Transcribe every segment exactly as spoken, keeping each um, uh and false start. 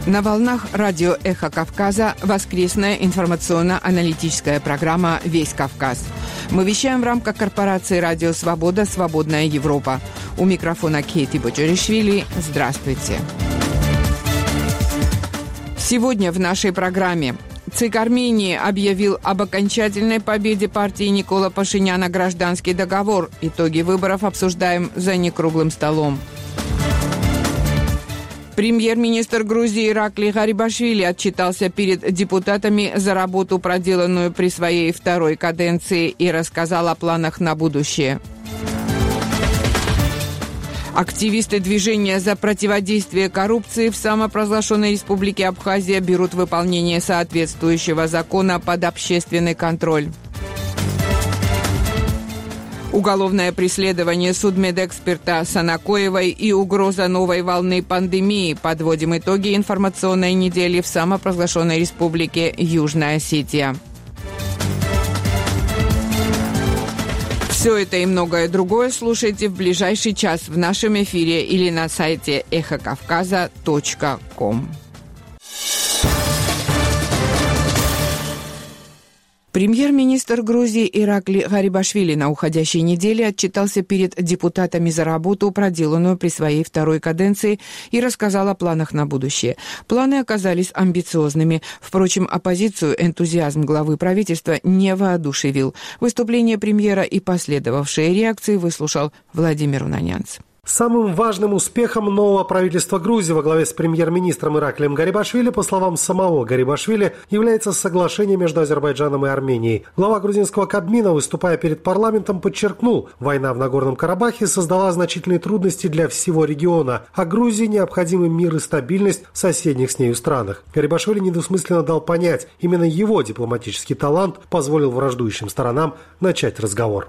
На волнах радио «Эхо Кавказа» воскресная информационно-аналитическая программа «Весь Кавказ». Мы вещаем в рамках корпорации «Радио Свобода. Свободная Европа». У микрофона Кейти Боджоришвили. Здравствуйте. Сегодня в нашей программе ЦИК Армении объявил об окончательной победе партии Никола Пашиняна «Гражданский договор». Итоги выборов обсуждаем за некруглым столом. Премьер-министр Грузии Иракли Гарибашвили отчитался перед депутатами за работу, проделанную при своей второй каденции, и рассказал о планах на будущее. Активисты движения за противодействие коррупции в самопровозглашенной республике Абхазия берут выполнение соответствующего закона под общественный контроль. Уголовное преследование судмедэксперта Санакоевой и угроза новой волны пандемии. Подводим итоги информационной недели в самопровозглашенной республике Южная Осетия. Все это и многое другое слушайте в ближайший час в нашем эфире или на сайте эхо кавказа точка ком. Премьер-министр Грузии Иракли Гарибашвили на уходящей неделе отчитался перед депутатами за работу, проделанную при своей второй каденции, и рассказал о планах на будущее. Планы оказались амбициозными. Впрочем, оппозицию энтузиазм главы правительства не воодушевил. Выступление премьера и последовавшие реакции выслушал Владимир Унанянц. Самым важным успехом нового правительства Грузии во главе с премьер-министром Ираклием Гарибашвили, по словам самого Гарибашвили, является соглашение между Азербайджаном и Арменией. Глава грузинского Кабмина, выступая перед парламентом, подчеркнул, война в Нагорном Карабахе создала значительные трудности для всего региона, а Грузии необходимы мир и стабильность в соседних с нею странах. Гарибашвили недвусмысленно дал понять, именно его дипломатический талант позволил враждующим сторонам начать разговор.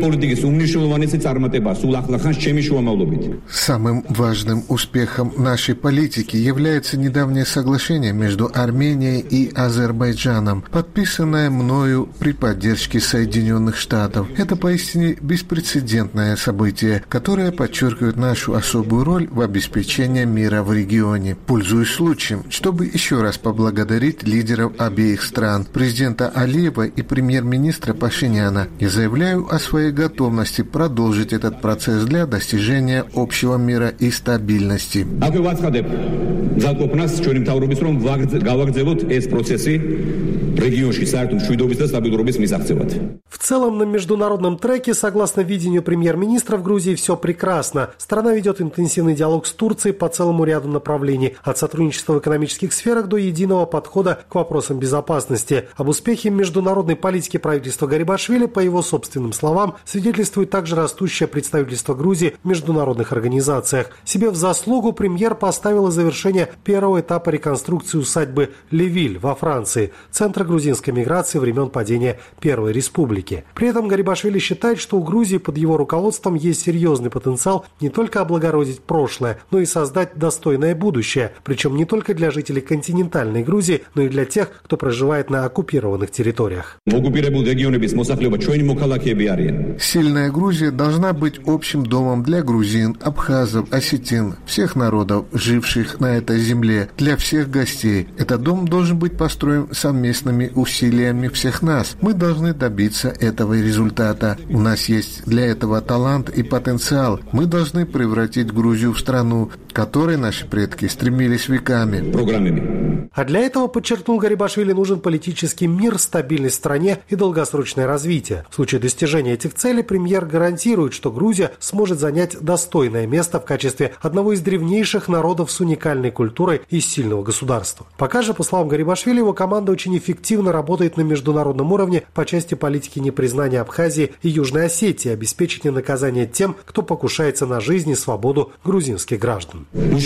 Самым важным успехом нашей политики является недавнее соглашение между Арменией и Азербайджаном, подписанное мною при поддержке Соединенных Штатов. Это поистине беспрецедентное событие, которое подчеркивает нашу особую роль в обеспечении мира в регионе. Пользуюсь случаем, чтобы еще раз поблагодарить лидеров обеих стран, президента Алиева и премьер-министра Пашиняна, и заявляю о своей готовности продолжить этот процесс для достижения общего мира и стабильности. В целом, на международном треке, согласно видению премьер-министра, в Грузии все прекрасно. Страна ведет интенсивный диалог с Турцией по целому ряду направлений, от сотрудничества в экономических сферах до единого подхода к вопросам безопасности. Об успехе международной политики правительства Гарибашвили, по его собственным словам, свидетельствует также растущее представительство Грузии в международных организациях. Себе в заслугу премьер поставил завершение первого этапа реконструкции усадьбы Левиль во Франции, центра грузинской миграции времен падения Первой Республики. При этом Гарибашвили считает, что у Грузии под его руководством есть серьезный потенциал не только облагородить прошлое, но и создать достойное будущее, причем не только для жителей континентальной Грузии, но и для тех, кто проживает на оккупированных территориях. Сильная Грузия должна быть общим домом для грузин, абхазов, осетин, всех народов, живших на этой земле, для всех гостей. Этот дом должен быть построен совместными усилиями всех нас. Мы должны добиться этого результата. У нас есть для этого талант и потенциал. Мы должны превратить Грузию в страну, к которой наши предки стремились веками. Программами. А для этого, подчеркнул Гарибашвили, нужен политический мир, стабильность в стране и долгосрочное развитие. В случае достижения этих целей премьер гарантирует, что Грузия сможет занять достойное место в качестве одного из древнейших народов с уникальной культурой и сильного государства. Пока же, по словам Гарибашвили, его команда очень эффективно работает на международном уровне по части политики непризнания Абхазии и Южной Осетии, обеспечения наказания тем, кто покушается на жизнь и свободу грузинских граждан.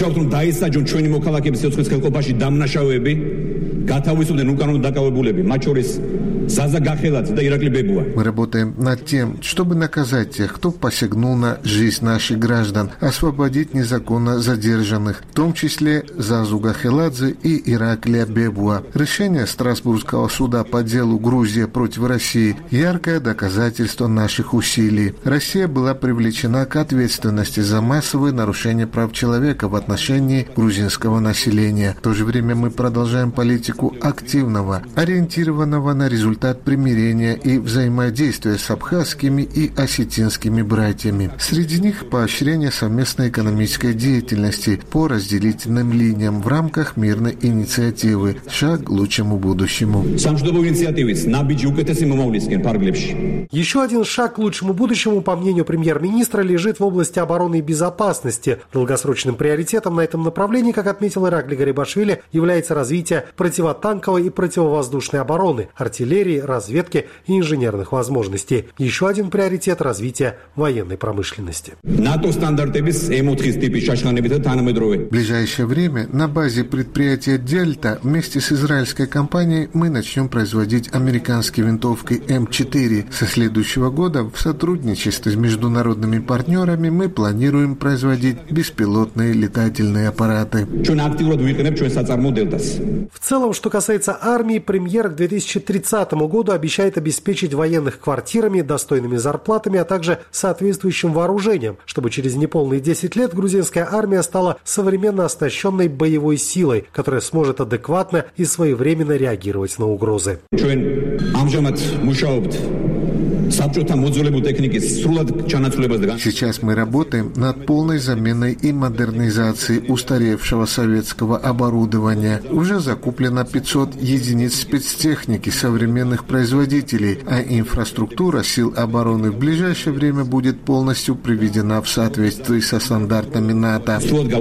Мы работаем над тем, чтобы наказать тех, кто посягнул на жизнь наших граждан, освободить незаконно задержанных, в том числе Зазу Гахеладзе и Ираклия Бебуа. Решение Страсбургского суда по делу Грузия против России – яркое доказательство наших усилий. Россия была привлечена к ответственности за массовые нарушения прав человека человека в отношении грузинского населения. В то же время мы продолжаем политику активного, ориентированного на результат примирения и взаимодействия с абхазскими и осетинскими братьями. Среди них поощрение совместной экономической деятельности по разделительным линиям в рамках мирной инициативы «Шаг к лучшему будущему». Еще один шаг к лучшему будущему, по мнению премьер-министра, лежит в области обороны и безопасности. Долгосрочным приоритетом на этом направлении, как отметил Иракли Гарибашвили, является развитие противотанковой и противовоздушной обороны, артиллерии, разведки и инженерных возможностей. Еще один приоритет – развитие военной промышленности. В ближайшее время на базе предприятия «Дельта» вместе с израильской компанией мы начнем производить американские винтовки эм четыре. Со следующего года в сотрудничестве с международными партнерами мы планируем производить беспилотные летательные аппараты. В целом, что касается армии, премьер к две тысячи тридцатому году обещает обеспечить военных квартирами, достойными зарплатами, а также соответствующим вооружением, чтобы через неполные десять лет грузинская армия стала современно оснащенной боевой силой, которая сможет адекватно и своевременно реагировать на угрозы. Сейчас мы работаем над полной заменой и модернизацией устаревшего советского оборудования. Уже закуплено пятьсот единиц спецтехники современных производителей, а инфраструктура сил обороны в ближайшее время будет полностью приведена в соответствии со стандартами НАТО.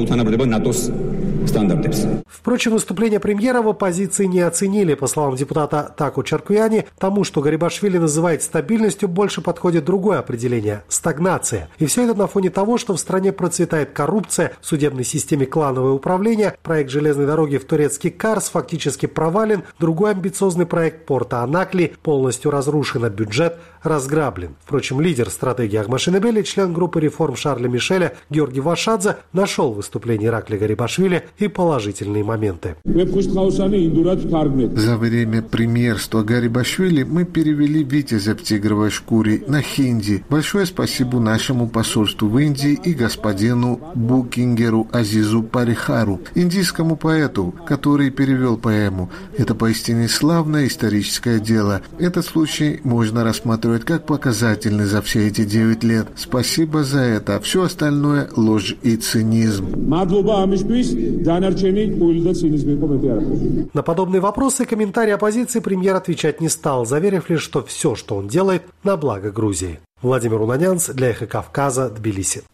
Впрочем, выступление премьера в оппозиции не оценили. По словам депутата Таку Чаркуяни, тому, что Гарибашвили называет стабильностью, больше подходит другое определение – стагнация. И все это на фоне того, что в стране процветает коррупция, в судебной системе клановое управление, проект железной дороги в турецкий Карс фактически провален, другой амбициозный проект порта Анакли полностью разрушен, а бюджет разграблен. Впрочем, лидер стратегии Ахмашинебели, член группы реформ Шарля Мишеля Георгий Вашадзе нашел в выступлении Иракли Гарибашвили и положительные моменты. За время премьерства Гарибашвили мы перевели «Витязя в тигровой шкуре» на хинди. Большое спасибо нашему посольству в Индии и господину Букингеру Азизу Парихару, индийскому поэту, который перевел поэму. Это поистине славное историческое дело. Этот случай можно рассматривать как показательный за все эти девять лет. Спасибо за это. Все остальное – ложь и цинизм. На подобные вопросы и комментарии оппозиции премьер отвечать не стал, заверив лишь, что все, что он делает, на благо Грузии. Владимир Унанянц для «Эхо Кавказа», Тбилиси.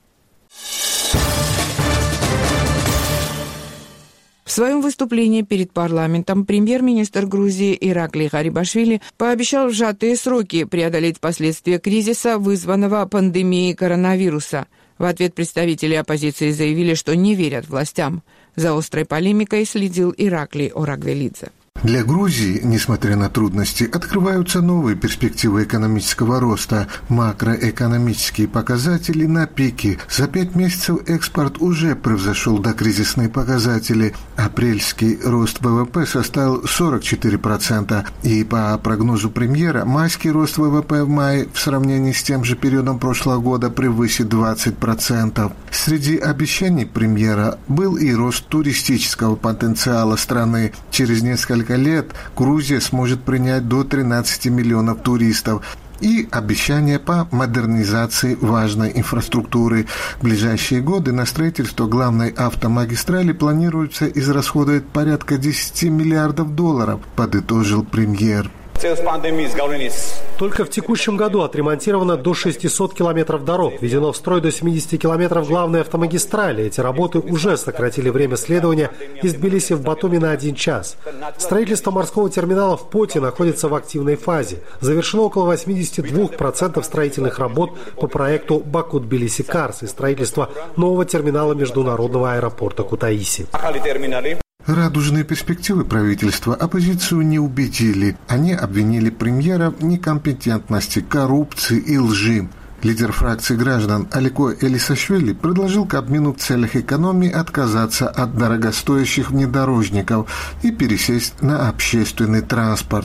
В своем выступлении перед парламентом премьер-министр Грузии Иракли Гарибашвили пообещал в сжатые сроки преодолеть последствия кризиса, вызванного пандемией коронавируса. В ответ представители оппозиции заявили, что не верят властям. За острой полемикой следил Иракли Орагвелидзе. Для Грузии, несмотря на трудности, открываются новые перспективы экономического роста. Макроэкономические показатели на пике. За пять месяцев экспорт уже превзошел докризисные показатели. Апрельский рост вэ вэ пэ составил сорок четыре процента. И по прогнозу премьера, майский рост вэ вэ пэ в мае в сравнении с тем же периодом прошлого года превысит двадцать процентов. Среди обещаний премьера был и рост туристического потенциала страны. Через несколько лет Грузия сможет принять до тринадцати миллионов туристов. И обещания по модернизации важной инфраструктуры. В ближайшие годы на строительство главной автомагистрали планируется израсходовать порядка десяти миллиардов долларов, подытожил премьер. Только в текущем году отремонтировано до шестисот километров дорог, введено в строй до семидесяти километров главной автомагистрали. Эти работы уже сократили время следования из Тбилиси в Батуми на один час. Строительство морского терминала в Поте находится в активной фазе. Завершено около восьмидесяти двух процентов строительных работ по проекту Баку-Тбилиси-Карс и строительство нового терминала международного аэропорта Кутаиси. Радужные перспективы правительства оппозицию не убедили. Они обвинили премьера в некомпетентности, коррупции и лжи. Лидер фракции граждан Алико Элисашвили предложил Кабмину в целях экономии отказаться от дорогостоящих внедорожников и пересесть на общественный транспорт.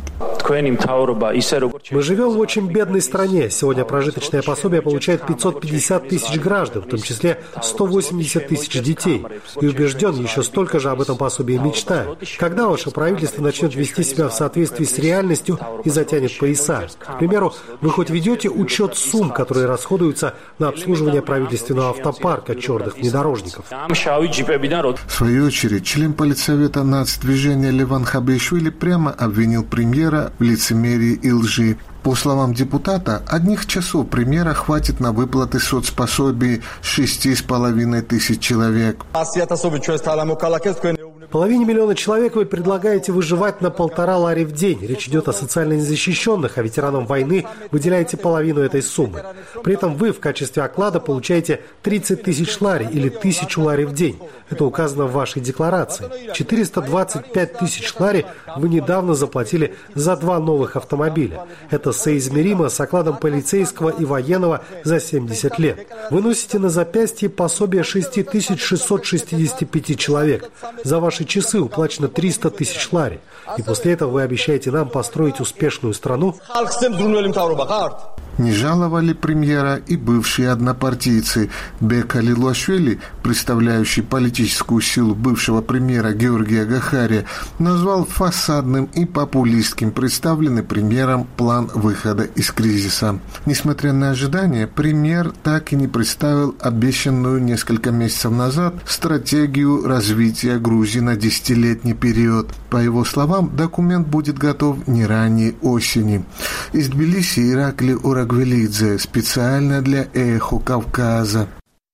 Мы живем в очень бедной стране. Сегодня прожиточное пособие получает пятьсот пятьдесят тысяч граждан, в том числе сто восемьдесят тысяч детей. И убежден, еще столько же об этом пособии мечтают. Когда ваше правительство начнет вести себя в соответствии с реальностью и затянет пояса? К примеру, вы хоть ведете учет сумм, которые расходуются на обслуживание правительственного автопарка черных внедорожников? В свою очередь, член политсовета нацдвижения Леван Хабишвили прямо обвинил премьера в лицемерии и лжи. По словам депутата, одних часов премьера хватит на выплаты соцпособий шести с половиной тысяч человек. Половине миллиона человек вы предлагаете выживать на полтора лари в день. Речь идет о социально незащищенных, а ветеранам войны выделяете половину этой суммы. При этом вы в качестве оклада получаете тридцать тысяч лари или тысячу лари в день. Это указано в вашей декларации. четыреста двадцать пять тысяч лари вы недавно заплатили за два новых автомобиля. Это соизмеримо с окладом полицейского и военного за семьдесят лет. Вы носите на запястье пособие шесть тысяч шестьсот шестьдесят пять человек. За ваши часы уплачено триста тысяч лари. И после этого вы обещаете нам построить успешную страну? Не жаловали премьера и бывшие однопартийцы. Бека Лилуашвили, представляющий политическую силу бывшего премьера Георгия Гахария, назвал фасадным и популистским представленный премьером план выхода из кризиса. Несмотря на ожидания, премьер так и не представил обещанную несколько месяцев назад стратегию развития Грузии на десятилетний период. По его словам, документ будет готов не ранее осени. Из Тбилиси Иракли Урагвелидзе специально для «Эхо Кавказа».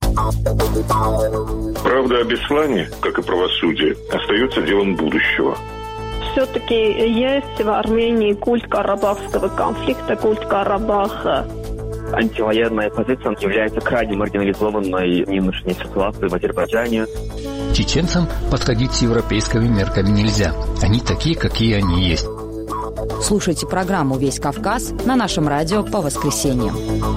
Правда о Беслане, как и правосудие, остается делом будущего. Все-таки есть в Армении культ карабахского конфликта, культ Карабаха. Антивоенная позиция является крайне маргинализованной в нынешней ситуации в Азербайджане. Чеченцам подходить с европейскими мерками нельзя. Они такие, какие они есть. Слушайте программу «Весь Кавказ» на нашем радио по воскресеньям.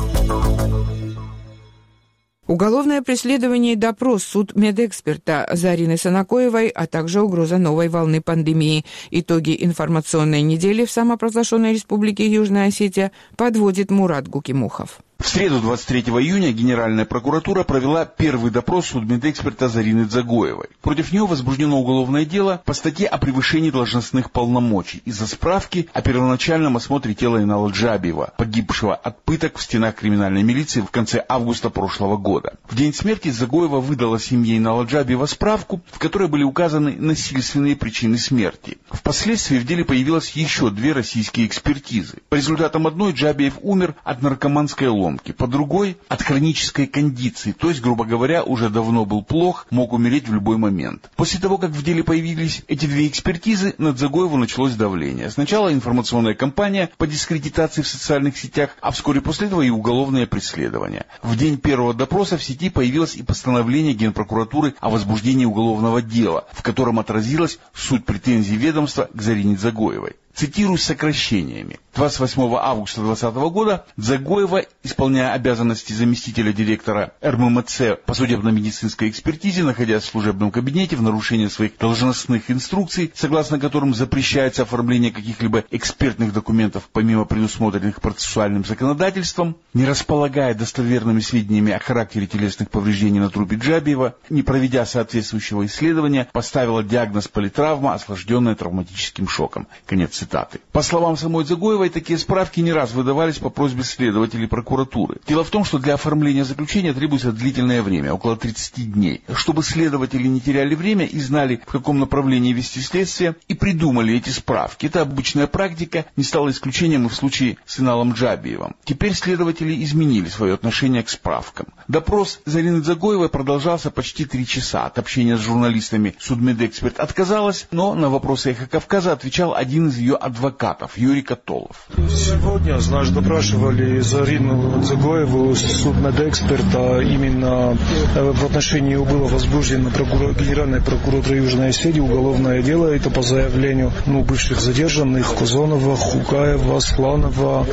Уголовное преследование и допрос судмедэксперта Зарины Санакоевой, а также угроза новой волны пандемии. Итоги информационной недели в самопровозглашенной республике Южная Осетия подводит Мурат Гукимухов. В среду, двадцать третьего июня, Генеральная прокуратура провела первый допрос судмедэксперта Зарины Дзагоевой. Против нее возбуждено уголовное дело по статье о превышении должностных полномочий из-за справки о первоначальном осмотре тела Инала Джабиева, погибшего от пыток в стенах криминальной милиции в конце августа прошлого года. В день смерти Дзагоева выдала семье Инала Джабиева справку, в которой были указаны насильственные причины смерти. Впоследствии в деле появилось еще две российские экспертизы. По результатам одной Джабиев умер от наркоманской ломки, по другой – от хронической кондиции, то есть, грубо говоря, уже давно был плох, мог умереть в любой момент. После того, как в деле появились эти две экспертизы, на Дзагоеву началось давление. Сначала информационная кампания по дискредитации в социальных сетях, а вскоре после этого и уголовное преследование. В день первого допроса в сети появилось и постановление Генпрокуратуры о возбуждении уголовного дела, в котором отразилась суть претензий ведомства к Зарине Дзагоевой. Цитирую с сокращениями. двадцать восьмого августа двадцатого года Дзагоева, исполняя обязанности заместителя директора эр эм эм цэ по судебно-медицинской экспертизе, находясь в служебном кабинете в нарушении своих должностных инструкций, согласно которым запрещается оформление каких-либо экспертных документов помимо предусмотренных процессуальным законодательством, не располагая достоверными сведениями о характере телесных повреждений на трупе Джабиева, не проведя соответствующего исследования, поставила диагноз политравма, осложненная травматическим шоком. Конец цитаты. По словам самой Дзагоевой, такие справки не раз выдавались по просьбе следователей прокуратуры. Дело в том, что для оформления заключения требуется длительное время, около тридцати дней. Чтобы следователи не теряли время и знали, в каком направлении вести следствие, и придумали эти справки. Это обычная практика, не стала исключением и в случае с Иналом Джабиевым. Теперь следователи изменили свое отношение к справкам. Допрос Зарины Дзагоевой продолжался почти три часа. От общения с журналистами судмедэксперт отказалась, но на вопросы «Эхо Кавказа» отвечал один из ее адвокатов, Юрий Котолов. Сегодня, значит, допрашивали Зарину Дзагоеву, судмедэксперта, именно в отношении ее было возбуждено прокурор, Генеральной прокуратурой Южной Осетии уголовное дело. Это по заявлению ну, бывших задержанных Козонова, Хукаева, Сланова,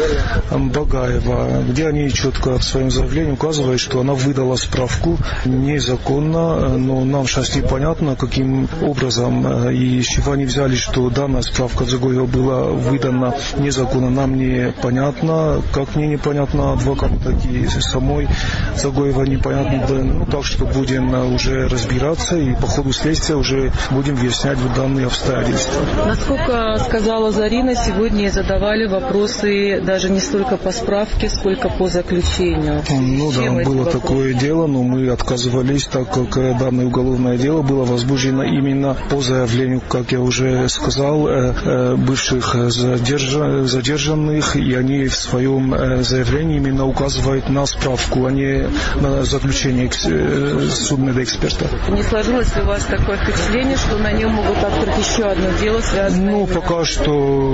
Багаева, где они четко в своем заявлении указывают, что она выдала справку незаконно, но нам сейчас непонятно, каким образом и с чего они взяли, что данная справка Дзагоева было выдано незаконно. Нам непонятно, как мне непонятно, адвокату, так и самой Дзагоевой непонятно. Ну, так что будем уже разбираться и по ходу следствия уже будем выяснять данные обстоятельства. Насколько сказала Зарина, сегодня задавали вопросы даже не столько по справке, сколько по заключению. Ну Чем да, было вопросы? Такое дело, но мы отказывались, так как данное уголовное дело было возбуждено именно по заявлению, как я уже сказал, бывших задержанных, и они в своем заявлении именно указывают на справку, а не на заключение судмедэксперта. Не сложилось ли у вас такое впечатление, что на нем могут открыть еще одно дело, связанное? Ну, пока что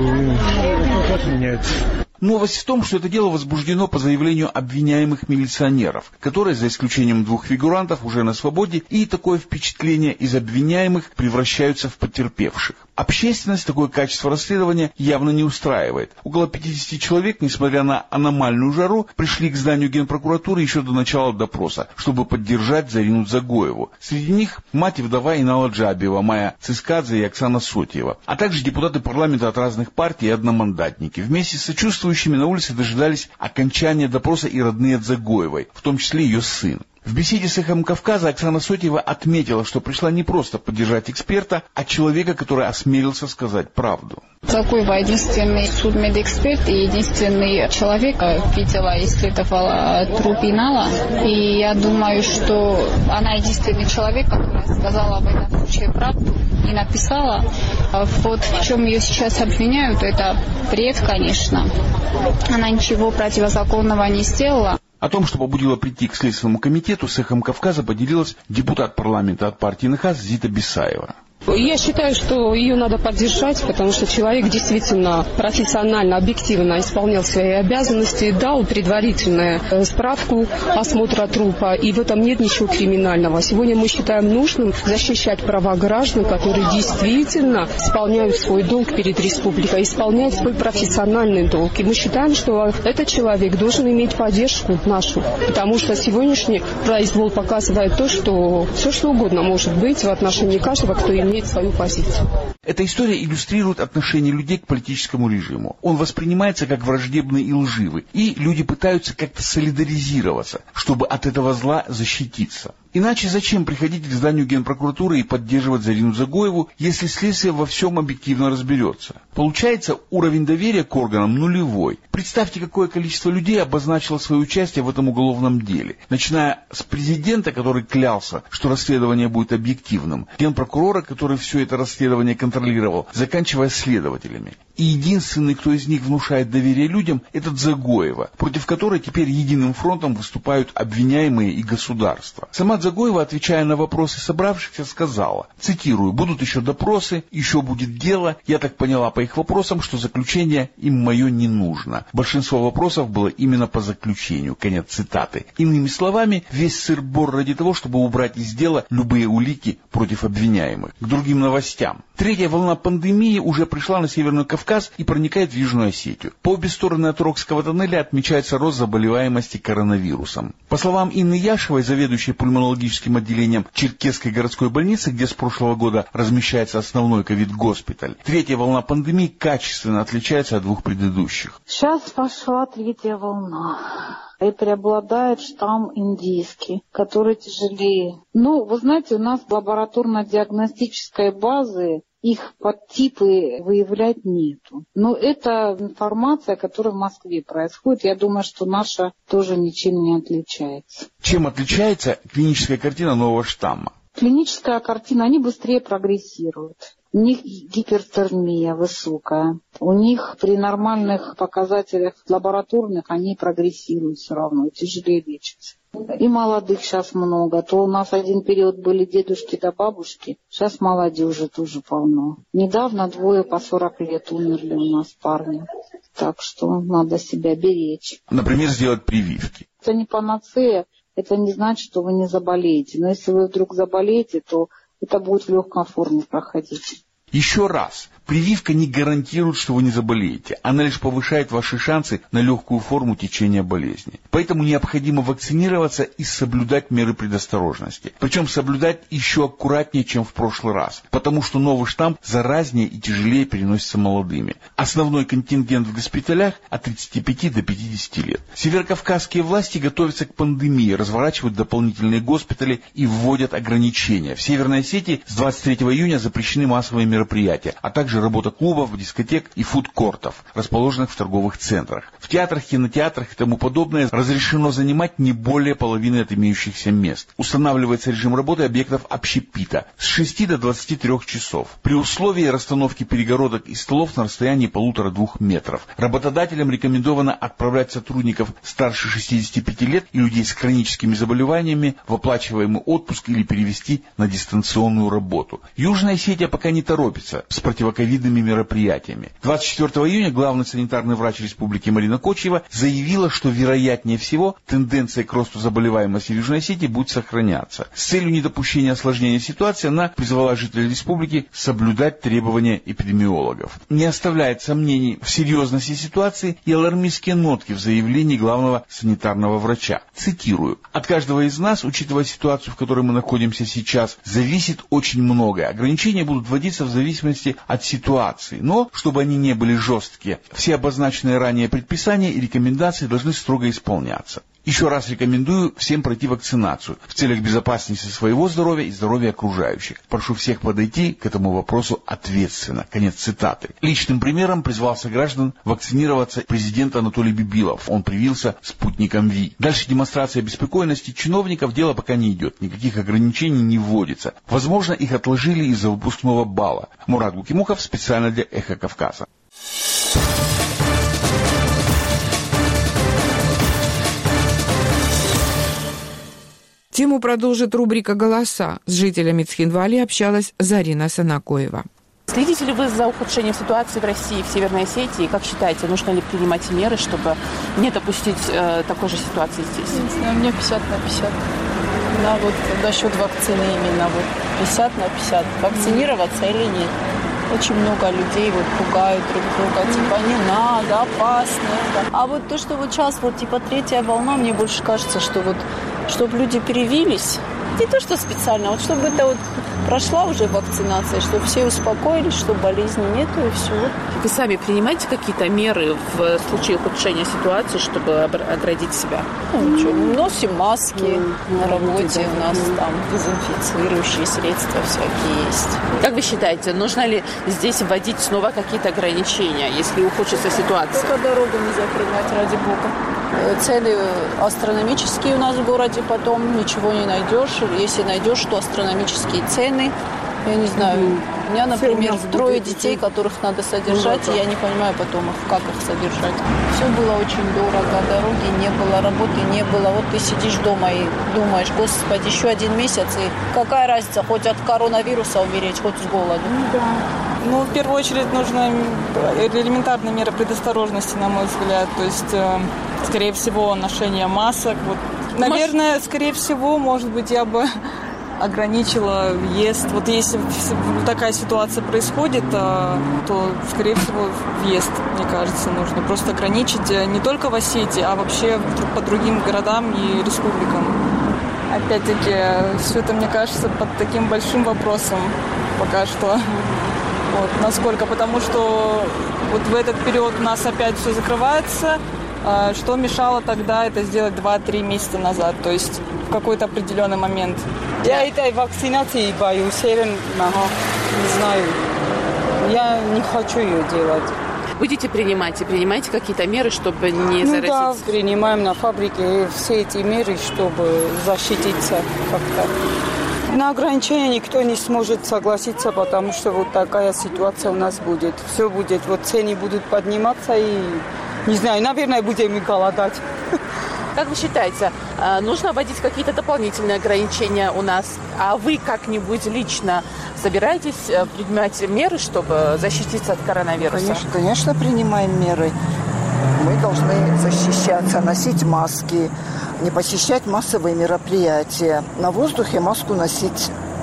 нет. Новость в том, что это дело возбуждено по заявлению обвиняемых милиционеров, которые, за исключением двух фигурантов, уже на свободе, и такое впечатление из обвиняемых превращаются в потерпевших. Общественность такое качество расследования явно не устраивает. Около пятидесяти человек, несмотря на аномальную жару, пришли к зданию Генпрокуратуры еще до начала допроса, чтобы поддержать Зарину Дзагоеву. Среди них мать и вдова Инала Джабиева, Майя Цискадзе и Оксана Сотьева, а также депутаты парламента от разных партий и одномандатники. Вместе с сочувствующими на улице дожидались окончания допроса и родные Дзагоевой, в том числе ее сын. В беседе с «Эхом Кавказа» Оксана Сотьева отметила, что пришла не просто поддержать эксперта, а человека, который осмелился сказать правду. Дзагоева единственный судмедэксперт и единственный человек видела, исследовала труп Инала. И я думаю, что она единственный человек, который сказала в этом случае правду и написала. Вот в чем ее сейчас обвиняют, это бред, конечно. Она ничего противозаконного не сделала. О том, что побудило прийти к Следственному комитету, с «Эхом Кавказа» поделилась депутат парламента от партии НХАС Зита Бесаева. Я считаю, что ее надо поддержать, потому что человек действительно профессионально, объективно исполнял свои обязанности, дал предварительную справку осмотра трупа, и в этом нет ничего криминального. Сегодня мы считаем нужным защищать права граждан, которые действительно исполняют свой долг перед республикой, исполняют свой профессиональный долг. И мы считаем, что этот человек должен иметь поддержку нашу, потому что сегодняшний произвол показывает то, что все что угодно может быть в отношении каждого, кто имеет свою позицию. Эта история иллюстрирует отношение людей к политическому режиму. Он воспринимается как враждебный и лживый, и люди пытаются как-то солидаризироваться, чтобы от этого зла защититься. Иначе зачем приходить к зданию Генпрокуратуры и поддерживать Зарину Дзагоеву, если следствие во всем объективно разберется? Получается, уровень доверия к органам нулевой. Представьте, какое количество людей обозначило свое участие в этом уголовном деле. Начиная с президента, который клялся, что расследование будет объективным, генпрокурора, который все это расследование контролировал, заканчивая следователями. И единственный, кто из них внушает доверие людям, это Дзагоева, против которой теперь единым фронтом выступают обвиняемые и государство. Сама Дзагоева, отвечая на вопросы собравшихся, сказала, цитирую, «Будут еще допросы, еще будет дело. Я так поняла по их вопросам, что заключение им мое не нужно». Большинство вопросов было именно по заключению. Конец цитаты. Иными словами, весь сыр-бор ради того, чтобы убрать из дела любые улики против обвиняемых. К другим новостям. Третья волна пандемии уже пришла на Северный Кавказ и проникает в Южную Осетию. По обе стороны от Рокского тоннеля отмечается рост заболеваемости коронавирусом. По словам Инны Яшевой, заведующей пульмонологическим отделением Черкесской городской больницы, где с прошлого года размещается основной ковид-госпиталь, третья волна пандемии качественно отличается от двух предыдущих. Сейчас пошла третья волна. И преобладает штамм индийский, который тяжелее. Ну, вы знаете, у нас лабораторно-диагностической базы их подтипы выявлять нету. Но это информация, которая в Москве происходит. Я думаю, что наша тоже ничем не отличается. Чем отличается клиническая картина нового штамма? Клиническая картина, они быстрее прогрессируют. У них гипертермия высокая. У них при нормальных показателях лабораторных они прогрессируют все равно, тяжелее лечатся. И молодых сейчас много. То у нас один период были дедушки да бабушки, сейчас молодежи тоже полно. Недавно двое по сорок лет умерли у нас парни. Так что надо себя беречь. Например, сделать прививки. Это не панацея, это не значит, что вы не заболеете. Но если вы вдруг заболеете, то это будет в легкой форме проходить. Еще раз. Прививка не гарантирует, что вы не заболеете. Она лишь повышает ваши шансы на легкую форму течения болезни. Поэтому необходимо вакцинироваться и соблюдать меры предосторожности. Причем соблюдать еще аккуратнее, чем в прошлый раз. Потому что новый штамм заразнее и тяжелее переносится молодыми. Основной контингент в госпиталях от тридцати пяти до пятидесяти лет. Северокавказские власти готовятся к пандемии, разворачивают дополнительные госпитали и вводят ограничения. В Северной Осетии с двадцать третьего июня запрещены массовые мероприятия, а также работа клубов, дискотек и фудкортов, расположенных в торговых центрах. В театрах, кинотеатрах и тому подобное разрешено занимать не более половины от имеющихся мест. Устанавливается режим работы объектов общепита с шести до двадцати трёх часов. При условии расстановки перегородок и столов на расстоянии полутора-двух метров. Работодателям рекомендовано отправлять сотрудников старше шестидесяти пяти лет и людей с хроническими заболеваниями в оплачиваемый отпуск или перевести на дистанционную работу. Южная Осетия пока не торопится с противоковидными мероприятиями. двадцать четвёртого июня главный санитарный врач республики Марина Кочева заявила, что вероятнее всего тенденция к росту заболеваемости в Южной Осетии будет сохраняться. С целью недопущения осложнения ситуации она призвала жителей республики соблюдать требования эпидемиологов. Не оставляет сомнений в серьезности ситуации и алармистские нотки в заявлении главного санитарного врача. Цитирую. «От каждого из нас, учитывая ситуацию, в которой мы находимся сейчас, зависит очень многое. Ограничения будут вводиться в зависимости от ситуации, но, чтобы они не были жесткие, все обозначенные ранее предписания и рекомендации должны строго исполняться. Еще раз рекомендую всем пройти вакцинацию в целях безопасности своего здоровья и здоровья окружающих. Прошу всех подойти к этому вопросу ответственно». Конец цитаты. Личным примером призвал сограждан вакцинироваться президент Анатолий Бибилов. Он привился спутником Ви. Дальше демонстрация беспокойности чиновников, дело пока не идет. Никаких ограничений не вводится. Возможно, их отложили из-за выпускного балла. Мурат Гукимухов специально для «Эхо Кавказа». Тему продолжит рубрика «Голоса». С жителями Цхинвали общалась Зарина Санакоева. Следите ли вы за ухудшением ситуации в России, в Северной Осетии? Как считаете, нужно ли принимать меры, чтобы не допустить э, такой же ситуации здесь? Не знаю, у меня пятьдесят на пятьдесят. На вот насчет вакцины именно вот пятьдесят на пятьдесят. Вакцинироваться или нет? Очень много людей вот пугают друг друга, типа не надо, опасно. Да. А вот то, что вот сейчас вот типа третья волна, мне больше кажется, что вот чтобы люди привились, не то что специально, вот чтобы это вот прошла уже вакцинация, чтобы все успокоились, что болезни нету и все. Вы сами принимаете какие-то меры в случае ухудшения ситуации, чтобы оградить себя? Ну, что, носим маски mm. на работе, у нас там дезинфицирующие средства всякие есть. Как вы считаете, нужно ли здесь вводить снова какие-то ограничения, если ухудшится ситуация? Только дорогу не закрывать, ради бога. Цены астрономические у нас в городе, потом ничего не найдешь. Если найдешь, то астрономические цены. Я не знаю, mm-hmm. у меня, например, трое детей, которых надо содержать, mm-hmm. и я не понимаю потом, как их содержать. Все было очень дорого, дороги не было, работы не было. Вот ты сидишь дома и думаешь, господи, еще один месяц, и какая разница, хоть от коронавируса умереть, хоть с голоду. Mm-hmm. Ну, в первую очередь, нужно элементарные меры предосторожности, на мой взгляд. То есть, э, скорее всего, ношение масок. Вот. Наверное, Маш... скорее всего, может быть, я бы ограничила въезд. Вот если такая ситуация происходит, то, скорее всего, въезд, мне кажется, нужно просто ограничить не только в Осетии, а вообще по другим городам и республикам. Опять-таки, все это, мне кажется, под таким большим вопросом пока что. Вот, насколько? Потому что вот в этот период у нас опять все закрывается. Что мешало тогда это сделать два-три месяца назад, то есть в какой-то определенный момент? Я этой вакцинации боюсь, не знаю, я не хочу ее делать. Будете принимать и принимаете какие-то меры, чтобы не ну заразиться? Да, принимаем на фабрике все эти меры, чтобы защититься как-то. На ограничения никто не сможет согласиться, потому что вот такая ситуация у нас будет. Все будет, вот цены будут подниматься и, не знаю, наверное, будем и голодать. Как вы считаете, нужно вводить какие-то дополнительные ограничения у нас? А вы как-нибудь лично собираетесь принимать меры, чтобы защититься от коронавируса? Конечно, конечно, принимаем меры. Мы должны защищаться, носить маски, не посещать массовые мероприятия. На воздухе маску носить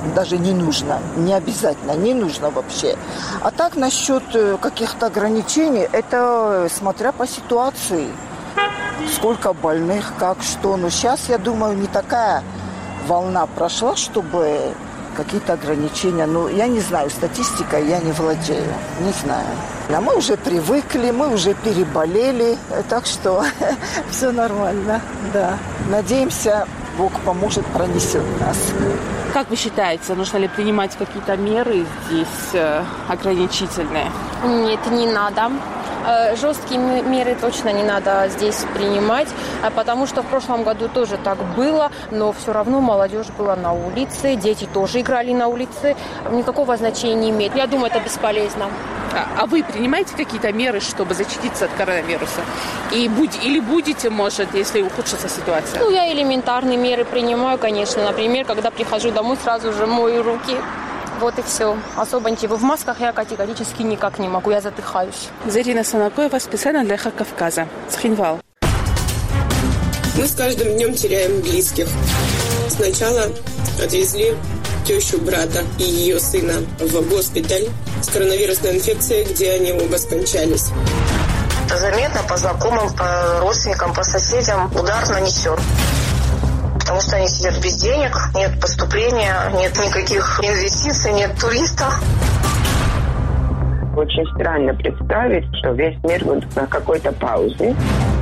даже не нужно, не обязательно, не нужно вообще. А так насчет каких-то ограничений, это смотря по ситуации. Сколько больных, как, что. Но сейчас, я думаю, не такая волна прошла, чтобы какие-то ограничения. Ну, я не знаю, статистикой я не владею, не знаю. А мы уже привыкли, мы уже переболели, так что все нормально, да. Надеемся, Бог поможет, пронесет нас. Как вы считаете, нужно ли принимать какие-то меры здесь э, ограничительные? Нет, не надо. Жесткие меры точно не надо здесь принимать, потому что в прошлом году тоже так было, но все равно молодежь была на улице, дети тоже играли на улице, никакого значения не имеет. Я думаю, это бесполезно. А, а вы принимаете какие-то меры, чтобы защититься от коронавируса? И будь, или будете, может, если ухудшится ситуация? Ну, я элементарные меры принимаю, конечно. Например, когда прихожу домой, сразу же мою руки. Вот и все. Особо ничего. В масках я категорически никак не могу, я задыхаюсь. Зарина Санакоева, специально для «Эхо Кавказа». Цхинвал. Мы с каждым днем теряем близких. Сначала отвезли тещу брата и ее сына в госпиталь с коронавирусной инфекцией, где они оба скончались. Заметно по знакомым, по родственникам, по соседям удар нанесен. Потому что они сидят без денег, нет поступления, нет никаких инвестиций, нет туристов. Очень странно представить, что весь мир будет на какой-то паузе.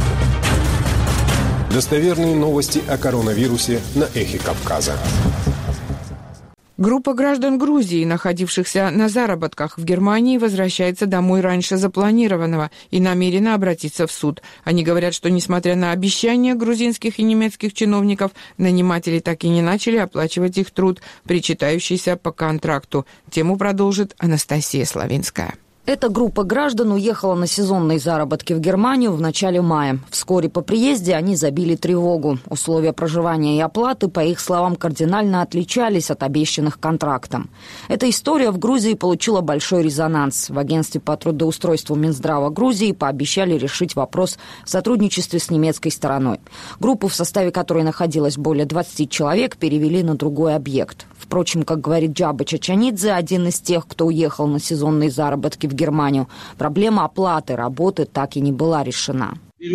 Достоверные новости о коронавирусе на «Эхе Кавказа». Группа граждан Грузии, находившихся на заработках в Германии, возвращается домой раньше запланированного и намерена обратиться в суд. Они говорят, что, несмотря на обещания грузинских и немецких чиновников, наниматели так и не начали оплачивать их труд, причитающийся по контракту. Тему продолжит Анастасия Славинская. Эта группа граждан уехала на сезонные заработки в Германию в начале мая. Вскоре по приезде они забили тревогу. Условия проживания и оплаты, по их словам, кардинально отличались от обещанных контрактом. Эта история в Грузии получила большой резонанс. В агентстве по трудоустройству Минздрава Грузии пообещали решить вопрос в сотрудничестве с немецкой стороной. Группу, в составе которой находилось более двадцати человек, перевели на другой объект. Впрочем, как говорит Джаба Чачанидзе, один из тех, кто уехал на сезонные заработки в Германию, проблема оплаты работы так и не была решена.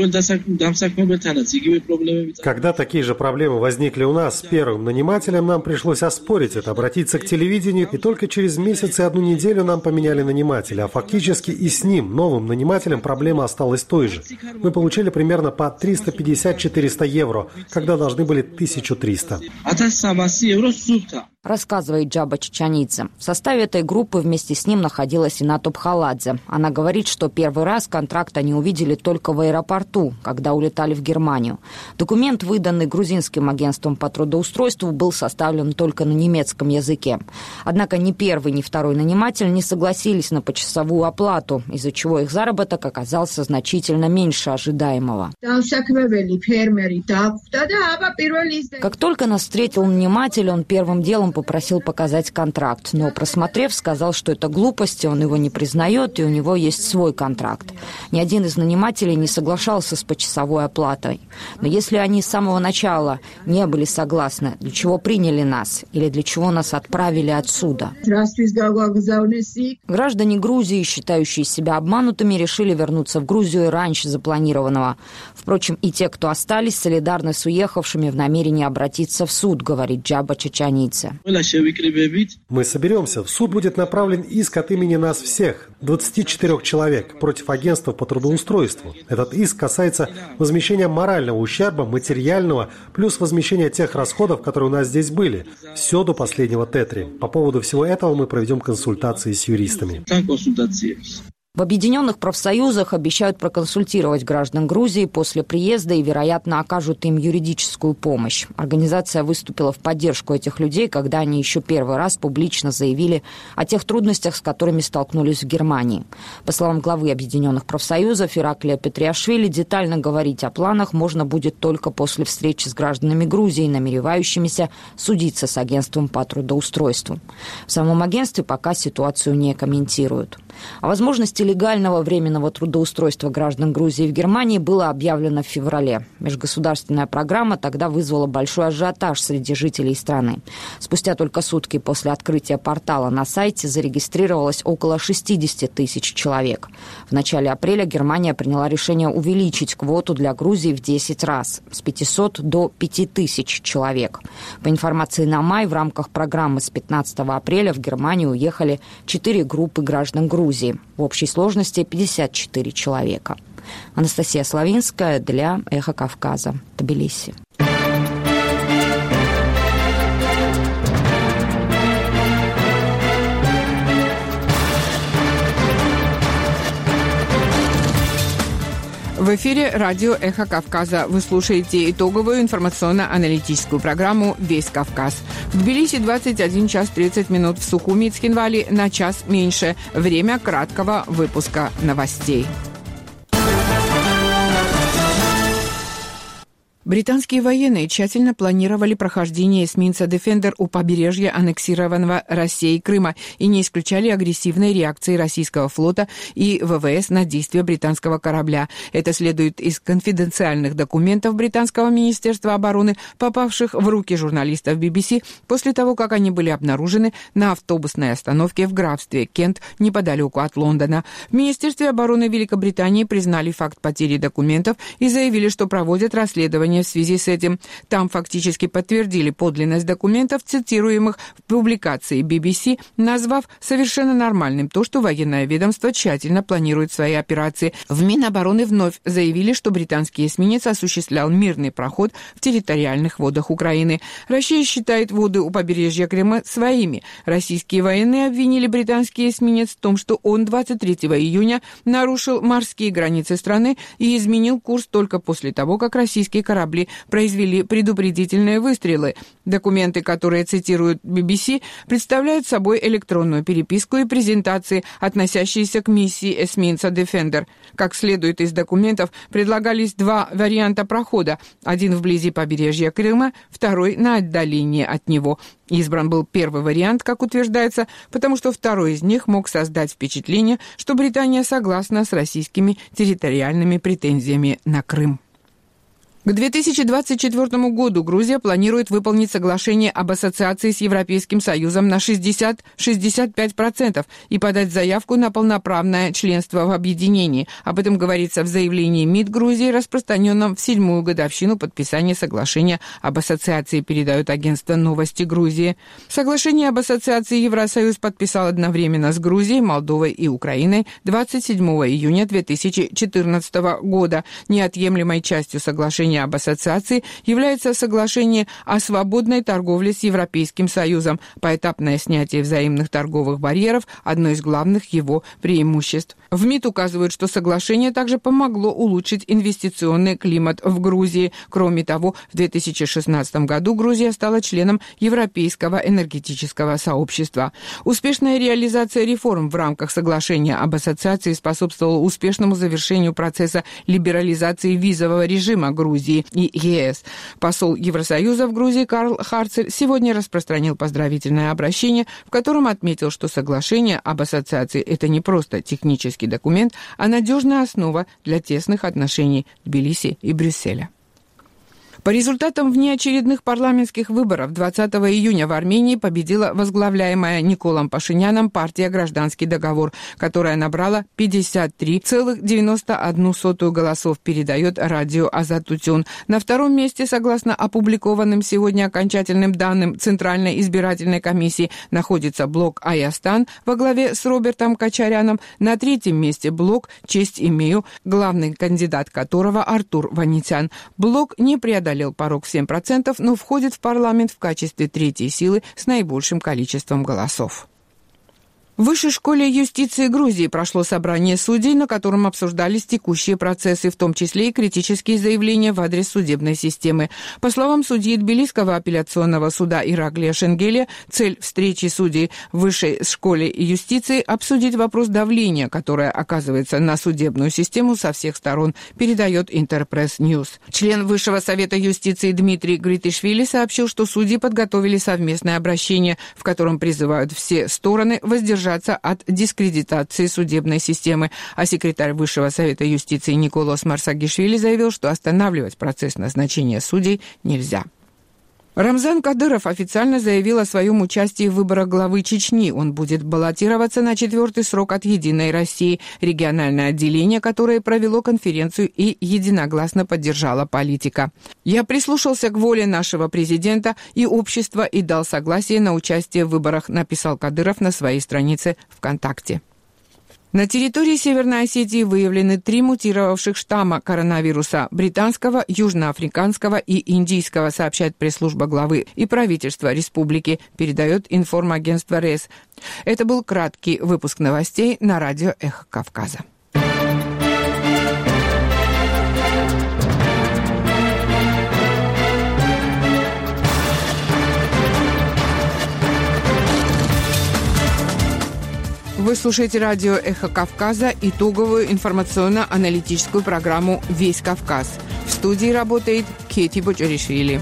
Когда такие же проблемы возникли у нас с первым нанимателем, нам пришлось оспорить это, обратиться к телевидению, и только через месяц и одну неделю нам поменяли нанимателя, а фактически и с ним, новым нанимателем, проблема осталась той же. Мы получили примерно по триста пятьдесят - четыреста евро, когда должны были тысячу триста. Рассказывает Джаба Чачанидзе. В составе этой группы вместе с ним находилась Инат Обхаладзе. Она говорит, что первый раз контракт они увидели только в аэропорту, когда улетали в Германию. Документ, выданный грузинским агентством по трудоустройству, был составлен только на немецком языке. Однако ни первый, ни второй наниматель не согласились на почасовую оплату, из-за чего их заработок оказался значительно меньше ожидаемого. Как только нас встретил наниматель, он первым делом попросил показать контракт, но, просмотрев, сказал, что это глупости, он его не признает, и у него есть свой контракт. Ни один из нанимателей не соглашался с почасовой оплатой. Но если они с самого начала не были согласны, для чего приняли нас или для чего нас отправили отсюда? Граждане Грузии, считающие себя обманутыми, решили вернуться в Грузию раньше запланированного. Впрочем, и те, кто остались, солидарны с уехавшими в намерении обратиться в суд, говорит Джаба Чачанидзе. Мы соберемся. В суд будет направлен иск от имени нас всех, двадцати четырёх человек, против агентства по трудоустройству. Этот иск касается возмещения морального ущерба, материального, плюс возмещения тех расходов, которые у нас здесь были. Все до последнего тетри. По поводу всего этого мы проведем консультации с юристами. В Объединенных профсоюзах обещают проконсультировать граждан Грузии после приезда и, вероятно, окажут им юридическую помощь. Организация выступила в поддержку этих людей, когда они еще первый раз публично заявили о тех трудностях, с которыми столкнулись в Германии. По словам главы Объединенных профсоюзов Ираклия Петриашвили, детально говорить о планах можно будет только после встречи с гражданами Грузии, намеревающимися судиться с агентством по трудоустройству. В самом агентстве пока ситуацию не комментируют. О возможности легального временного трудоустройства граждан Грузии в Германии было объявлено в феврале. Межгосударственная программа тогда вызвала большой ажиотаж среди жителей страны. Спустя только сутки после открытия портала на сайте зарегистрировалось около шестьдесят тысяч человек. В начале апреля Германия приняла решение увеличить квоту для Грузии в десять раз – с пятисот до пяти тысяч человек. По информации на май, в рамках программы с пятнадцатого апреля в Германию уехали четыре группы граждан Грузии. В общей сложности пятьдесят четыре человека. Анастасия Славинская для «Эхо Кавказа», Тбилиси. В эфире радио «Эхо Кавказа». Вы слушаете итоговую информационно-аналитическую программу «Весь Кавказ». В Тбилиси двадцать один час тридцать минут, в Сухуми и Цхинвале на час меньше. Время краткого выпуска новостей. Британские военные тщательно планировали прохождение эсминца «Дефендер» у побережья аннексированного Россией Крыма и не исключали агрессивной реакции российского флота и ВВС на действия британского корабля. Это следует из конфиденциальных документов британского министерства обороны, попавших в руки журналистов би би си после того, как они были обнаружены на автобусной остановке в графстве Кент неподалеку от Лондона. В Министерстве обороны Великобритании признали факт потери документов и заявили, что проводят расследование в связи с этим. Там фактически подтвердили подлинность документов, цитируемых в публикации би би си, назвав совершенно нормальным то, что военное ведомство тщательно планирует свои операции. В Минобороны вновь заявили, что британский эсминец осуществлял мирный проход в территориальных водах Украины. Россия считает воды у побережья Крыма своими. Российские военные обвинили британский эсминец в том, что он двадцать третьего июня нарушил морские границы страны и изменил курс только после того, как российские корабли произвели предупредительные выстрелы. Документы, которые цитируют би би си, представляют собой электронную переписку и презентации, относящиеся к миссии эсминца «Дефендер». Как следует из документов, предлагались два варианта прохода. Один вблизи побережья Крыма, второй на отдалении от него. Избран был первый вариант, как утверждается, потому что второй из них мог создать впечатление, что Британия согласна с российскими территориальными претензиями на Крым. К две тысячи двадцать четвёртому году Грузия планирует выполнить соглашение об ассоциации с Европейским Союзом на шестьдесят - шестьдесят пять процентов и подать заявку на полноправное членство в объединении. Об этом говорится в заявлении МИД Грузии, распространенном в седьмую годовщину подписания соглашения об ассоциации, передает агентство «Новости Грузии». Соглашение об ассоциации Евросоюз подписал одновременно с Грузией, Молдовой и Украиной двадцать седьмого июня две тысячи четырнадцатого года. Неотъемлемой частью соглашения об ассоциации является соглашение о свободной торговле с Европейским Союзом. Поэтапное снятие взаимных торговых барьеров – одно из главных его преимуществ. В МИД указывают, что соглашение также помогло улучшить инвестиционный климат в Грузии. Кроме того, в две тысячи шестнадцатом году Грузия стала членом Европейского энергетического сообщества. Успешная реализация реформ в рамках соглашения об ассоциации способствовала успешному завершению процесса либерализации визового режима Грузии и ЕС. Посол Евросоюза в Грузии Карл Харцель сегодня распространил поздравительное обращение, в котором отметил, что соглашение об ассоциации – это не просто технический документ, а надежная основа для тесных отношений Тбилиси и Брюсселя. По результатам внеочередных парламентских выборов двадцатого июня в Армении победила возглавляемая Николом Пашиняном партия «Гражданский договор», которая набрала пятьдесят три целых девяносто одну сотую голосов, передает радио Азат-Тутюн. На втором месте, согласно опубликованным сегодня окончательным данным Центральной избирательной комиссии, находится блок «Аястан» во главе с Робертом Качаряном. На третьем месте блок «Честь имею», главный кандидат которого Артур Ванитян. Блок не преодолел порог в семь процентов, но входит в парламент в качестве третьей силы с наибольшим количеством голосов. В Высшей школе юстиции Грузии прошло собрание судей, на котором обсуждались текущие процессы, в том числе и критические заявления в адрес судебной системы. По словам судьи Тбилисского апелляционного суда Ираклия Шенгелия, цель встречи судей в Высшей школе юстиции – обсудить вопрос давления, которое оказывается на судебную систему со всех сторон, передает Интерпресс Ньюс. Член Высшего совета юстиции Дмитрий Гритишвили сообщил, что судьи подготовили совместное обращение, в котором призывают все стороны воздержаться воздержаться от дискредитации судебной системы, а секретарь Высшего совета юстиции Николос Марсагишвили заявил, что останавливать процесс назначения судей нельзя. Рамзан Кадыров официально заявил о своем участии в выборах главы Чечни. Он будет баллотироваться на четвертый срок от «Единой России», региональное отделение, которое провело конференцию и единогласно поддержало политика. «Я прислушался к воле нашего президента и общества и дал согласие на участие в выборах», написал Кадыров на своей странице ВКонтакте. На территории Северной Осетии выявлены три мутировавших штамма коронавируса – британского, южноафриканского и индийского, сообщает пресс-служба главы и правительства республики, передает информагентство РЭС. Это был краткий выпуск новостей на радио «Эхо Кавказа». Вы слушаете радио «Эхо Кавказа», итоговую информационно-аналитическую программу «Весь Кавказ». В студии работает Кети Бочаришвили.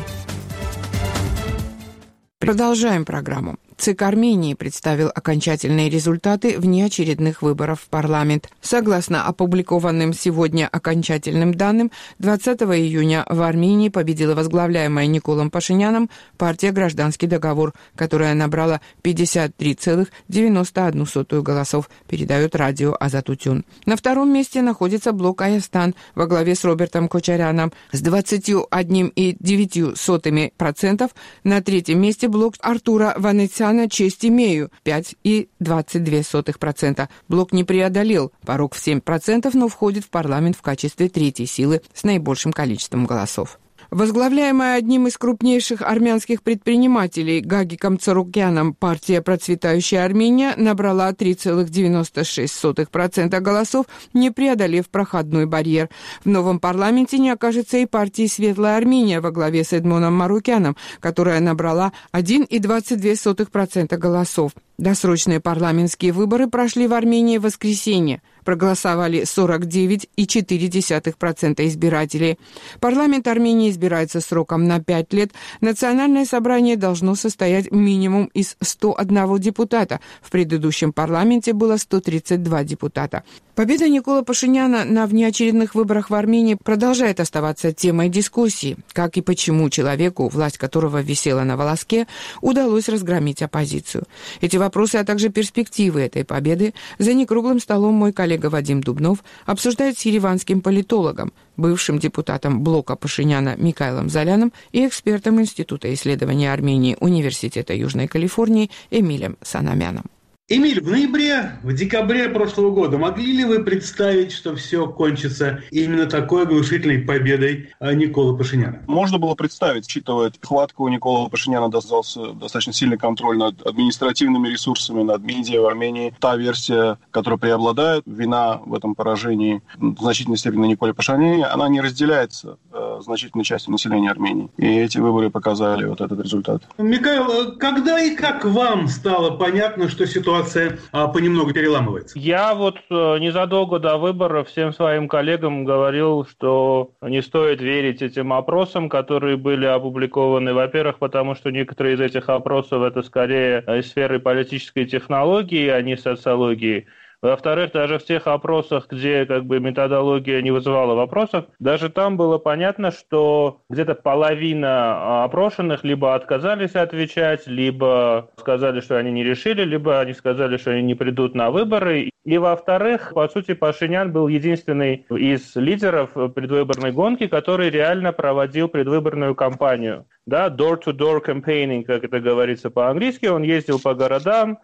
Продолжаем программу. ЦИК Армении представил окончательные результаты внеочередных выборов в парламент. Согласно опубликованным сегодня окончательным данным, двадцатого июня в Армении победила возглавляемая Николом Пашиняном партия «Гражданский договор», которая набрала пятьдесят три целых девяносто одну сотую голосов, передает радио Азатутюн. На втором месте находится блок «Аястан» во главе с Робертом Кочаряном с двадцатью одним целых девятью сотыми процента. На третьем месте блок Артура Ванесяна «Честь имею» пять целых двадцать две сотых процента. Блок не преодолел порог в семь процентов, но входит в парламент в качестве третьей силы с наибольшим количеством голосов. Возглавляемая одним из крупнейших армянских предпринимателей Гагиком Царукяном партия «Процветающая Армения» набрала три целых девяносто шесть сотых процента голосов, не преодолев проходной барьер. В новом парламенте не окажется и партии «Светлая Армения» во главе с Эдмоном Марукяном, которая набрала один целых двадцать две сотых процента голосов. Досрочные парламентские выборы прошли в Армении в воскресенье. Проголосовали сорок девять целых четыре десятых процента избирателей. Парламент Армении избирается сроком на пять лет. Национальное собрание должно состоять минимум из ста одного депутата. В предыдущем парламенте было сто тридцать два депутата. Победа Никола Пашиняна на внеочередных выборах в Армении продолжает оставаться темой дискуссии. Как и почему человеку, власть которого висела на волоске, удалось разгромить оппозицию. Эти вопросы, а также перспективы этой победы за некруглым столом мой коллега Вадим Дубнов обсуждает с ереванским политологом, бывшим депутатом блока Пашиняна Микаилом Золяном и экспертом Института исследования Армении Университета Южной Калифорнии Эмилем Санамяном. Эмиль, в ноябре, в декабре прошлого года могли ли вы представить, что все кончится именно такой оглушительной победой Николы Пашиняна? Можно было представить, учитывая хватку у Никола Пашиняна достался достаточно сильный контроль над административными ресурсами, над медиа в Армении. Та версия, которая преобладает, вина в этом поражении в значительной степени на Николе Пашиняне, она не разделяется э, значительной частью населения Армении. И эти выборы показали вот этот результат. Микаил, когда и как вам стало понятно, что ситуация Ситуация а, понемногу переламывается? Я вот а, незадолго до выборов всем своим коллегам говорил, что не стоит верить этим опросам, которые были опубликованы. Во-первых, потому что некоторые из этих опросов это скорее из сферы политической технологии, а не социологии. Во-вторых, даже в тех опросах, где как бы методология не вызывала вопросов, даже там было понятно, что где-то половина опрошенных либо отказались отвечать, либо сказали, что они не решили, либо они сказали, что они не придут на выборы. И во-вторых, по сути, Пашинян был единственный из лидеров предвыборной гонки, который реально проводил предвыборную кампанию. Да, door-to-door campaigning, как это говорится по-английски, он ездил по городам,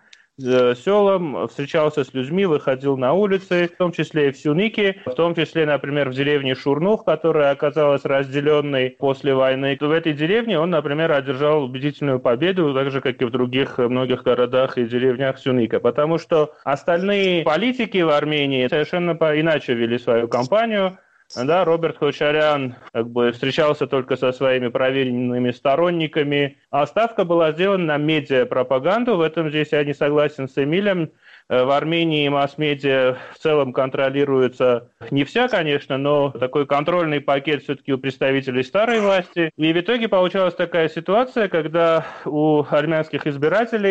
селам, встречался с людьми, выходил на улицы, в том числе и в Сюнике, в том числе, например, в деревне Шурнух, которая оказалась разделенной после войны. В этой деревне он, например, одержал убедительную победу, так же, как и в других многих городах и деревнях Сюника, потому что остальные политики в Армении совершенно иначе вели свою кампанию. Да, Роберт Кочарян как бы встречался только со своими проверенными сторонниками, а ставка была сделана на медиапропаганду. В этом здесь я не согласен с Эмилем. В Армении масс-медиа в целом контролируется не вся, конечно, но такой контрольный пакет все-таки у представителей старой власти. И в итоге получалась такая ситуация, когда у армянских избирателей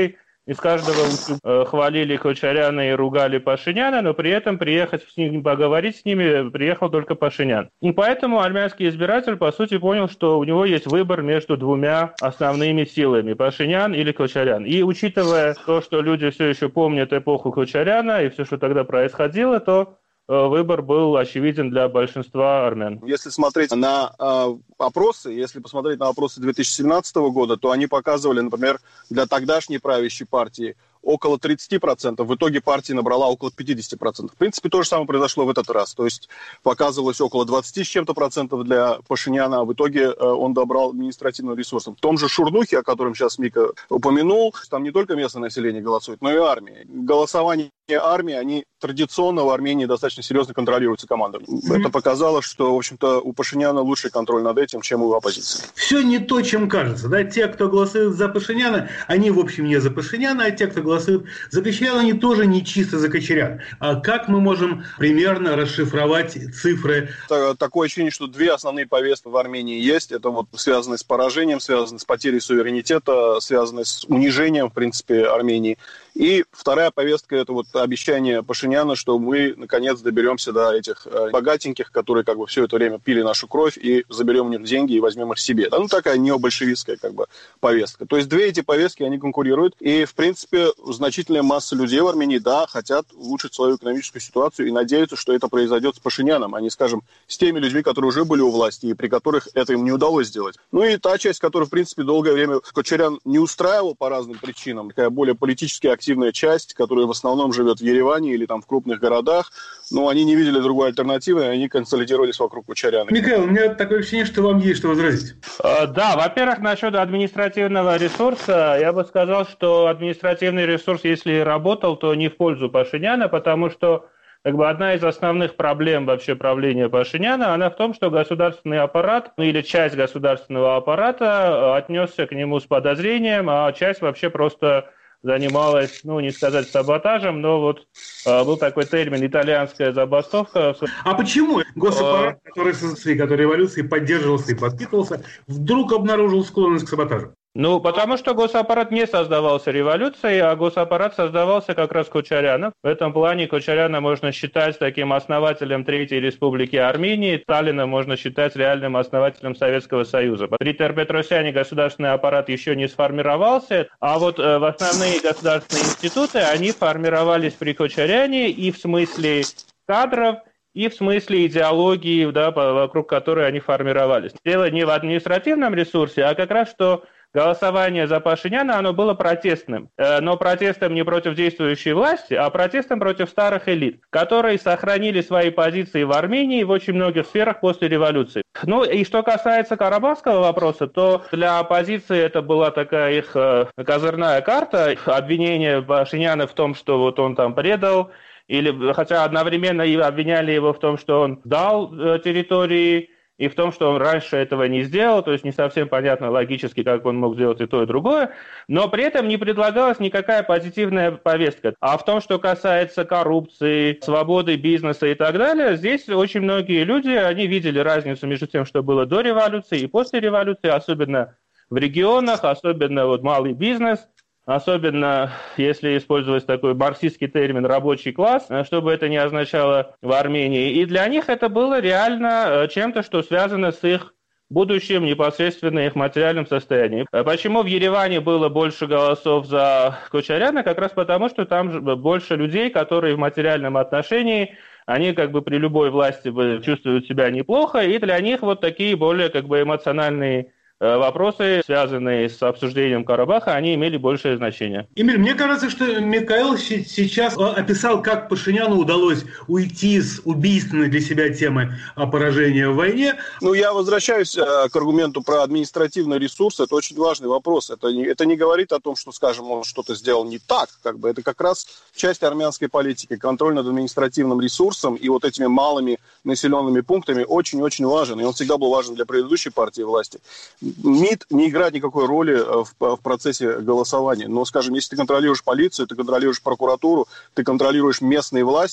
из каждого э, хвалили Кочаряна и ругали Пашиняна, но при этом приехать с ним, поговорить с ними приехал только Пашинян. И поэтому армянский избиратель, по сути, понял, что у него есть выбор между двумя основными силами – Пашинян или Кочарян. И учитывая то, что люди все еще помнят эпоху Кочаряна и все, что тогда происходило, то выбор был очевиден для большинства армян. Если смотреть на э, опросы, если посмотреть на опросы две тысячи семнадцатого года, то они показывали, например, для тогдашней правящей партии около тридцать процентов. В итоге партия набрала около пятьдесят процентов. В принципе, то же самое произошло в этот раз. То есть показывалось около двадцать с чем-то процентов для Пашиняна, а в итоге э, он добрал административным ресурсом. В том же Шурнухе, о котором сейчас Мика упомянул, там не только местное население голосует, но и армия. Голосование армии, они традиционно в Армении достаточно серьезно контролируются командованием. Mm-hmm. Это показало, что, в общем-то, у Пашиняна лучший контроль над этим, чем у оппозиции. Все не то, чем кажется. Да? Те, кто голосует за Пашиняна, они, в общем, не за Пашиняна, а те, кто голосует за Кочаряна, они тоже не чисто за Кочаряна. А как мы можем примерно расшифровать цифры? Такое ощущение, что две основные повестки в Армении есть. Это вот связанные с поражением, связанные с потерей суверенитета, связанные с унижением, в принципе, Армении. И вторая повестка – это вот обещание Пашиняна, что мы, наконец, доберемся до этих э, богатеньких, которые как бы все это время пили нашу кровь, и заберем у них деньги и возьмем их себе. Да, ну, такая необольшевистская как бы повестка. То есть две эти повестки, они конкурируют. И, в принципе, значительная масса людей в Армении, да, хотят улучшить свою экономическую ситуацию и надеются, что это произойдет с Пашиняном, а не, скажем, с теми людьми, которые уже были у власти и при которых это им не удалось сделать. Ну и та часть, которая, в принципе, долгое время Кочарян не устраивал по разным причинам, такая более политически активная часть, которая в основном живет в Ереване или там в крупных городах, но они не видели другой альтернативы, и они консолидировались вокруг Кочаряна. Михаил, у меня такое ощущение, что вам есть что возразить. Uh, да, во-первых, насчет административного ресурса, я бы сказал, что административный ресурс, если и работал, то не в пользу Пашиняна, потому что как бы одна из основных проблем вообще правления Пашиняна, она в том, что государственный аппарат, ну или часть государственного аппарата отнесся к нему с подозрением, а часть вообще просто занималась, ну, не сказать саботажем, но вот э, был такой термин «итальянская забастовка». А почему госаппарат, а... который с который революции поддерживался и подпитывался, вдруг обнаружил склонность к саботажу? Ну, потому что госаппарат не создавался революцией, а госаппарат создавался как раз Кочаряном. В этом плане Кочаряна можно считать таким основателем Третьей Республики Армении, Сталина можно считать реальным основателем Советского Союза. При Тер-Петросяне государственный аппарат еще не сформировался, а вот э, в основные государственные институты, они формировались при Кочаряне и в смысле кадров, и в смысле идеологии, да, вокруг которой они формировались. Дело не в административном ресурсе, а как раз что голосование за Пашиняна, оно было протестным. Но протестом не против действующей власти, а протестом против старых элит, которые сохранили свои позиции в Армении в очень многих сферах после революции. Ну и что касается карабахского вопроса, то для оппозиции это была такая их козырная карта, обвинение Пашиняна в том, что вот он там предал, или хотя одновременно и обвиняли его в том, что он дал территории, и в том, что он раньше этого не сделал, то есть не совсем понятно логически, как он мог сделать и то, и другое, но при этом не предлагалась никакая позитивная повестка. А в том, что касается коррупции, свободы бизнеса и так далее, здесь очень многие люди, они видели разницу между тем, что было до революции и после революции, особенно в регионах, особенно вот малый бизнес, особенно если использовать такой марксистский термин «рабочий класс», что бы это ни означало в Армении. И для них это было реально чем-то, что связано с их будущим, непосредственно их материальным состоянием. Почему в Ереване было больше голосов за Кочаряна? Как раз потому, что там больше людей, которые в материальном отношении, они как бы при любой власти чувствуют себя неплохо, и для них вот такие более как бы эмоциональные вопросы, связанные с обсуждением Карабаха, они имели большее значение. Эмиль, мне кажется, что Михаил сейчас описал, как Пашиняну удалось уйти с убийственной для себя темы поражения в войне. Ну, я возвращаюсь к аргументу про административный ресурс. Это очень важный вопрос. Это не, это не говорит о том, что, скажем, он что-то сделал не так. Как бы. Это как раз часть армянской политики. Контроль над административным ресурсом и вот этими малыми населенными пунктами очень-очень важен. И он всегда был важен для предыдущей партии власти. МИД не играет никакой роли в, в процессе голосования. Но, скажем, если ты контролируешь полицию, ты контролируешь прокуратуру, ты контролируешь местные власти,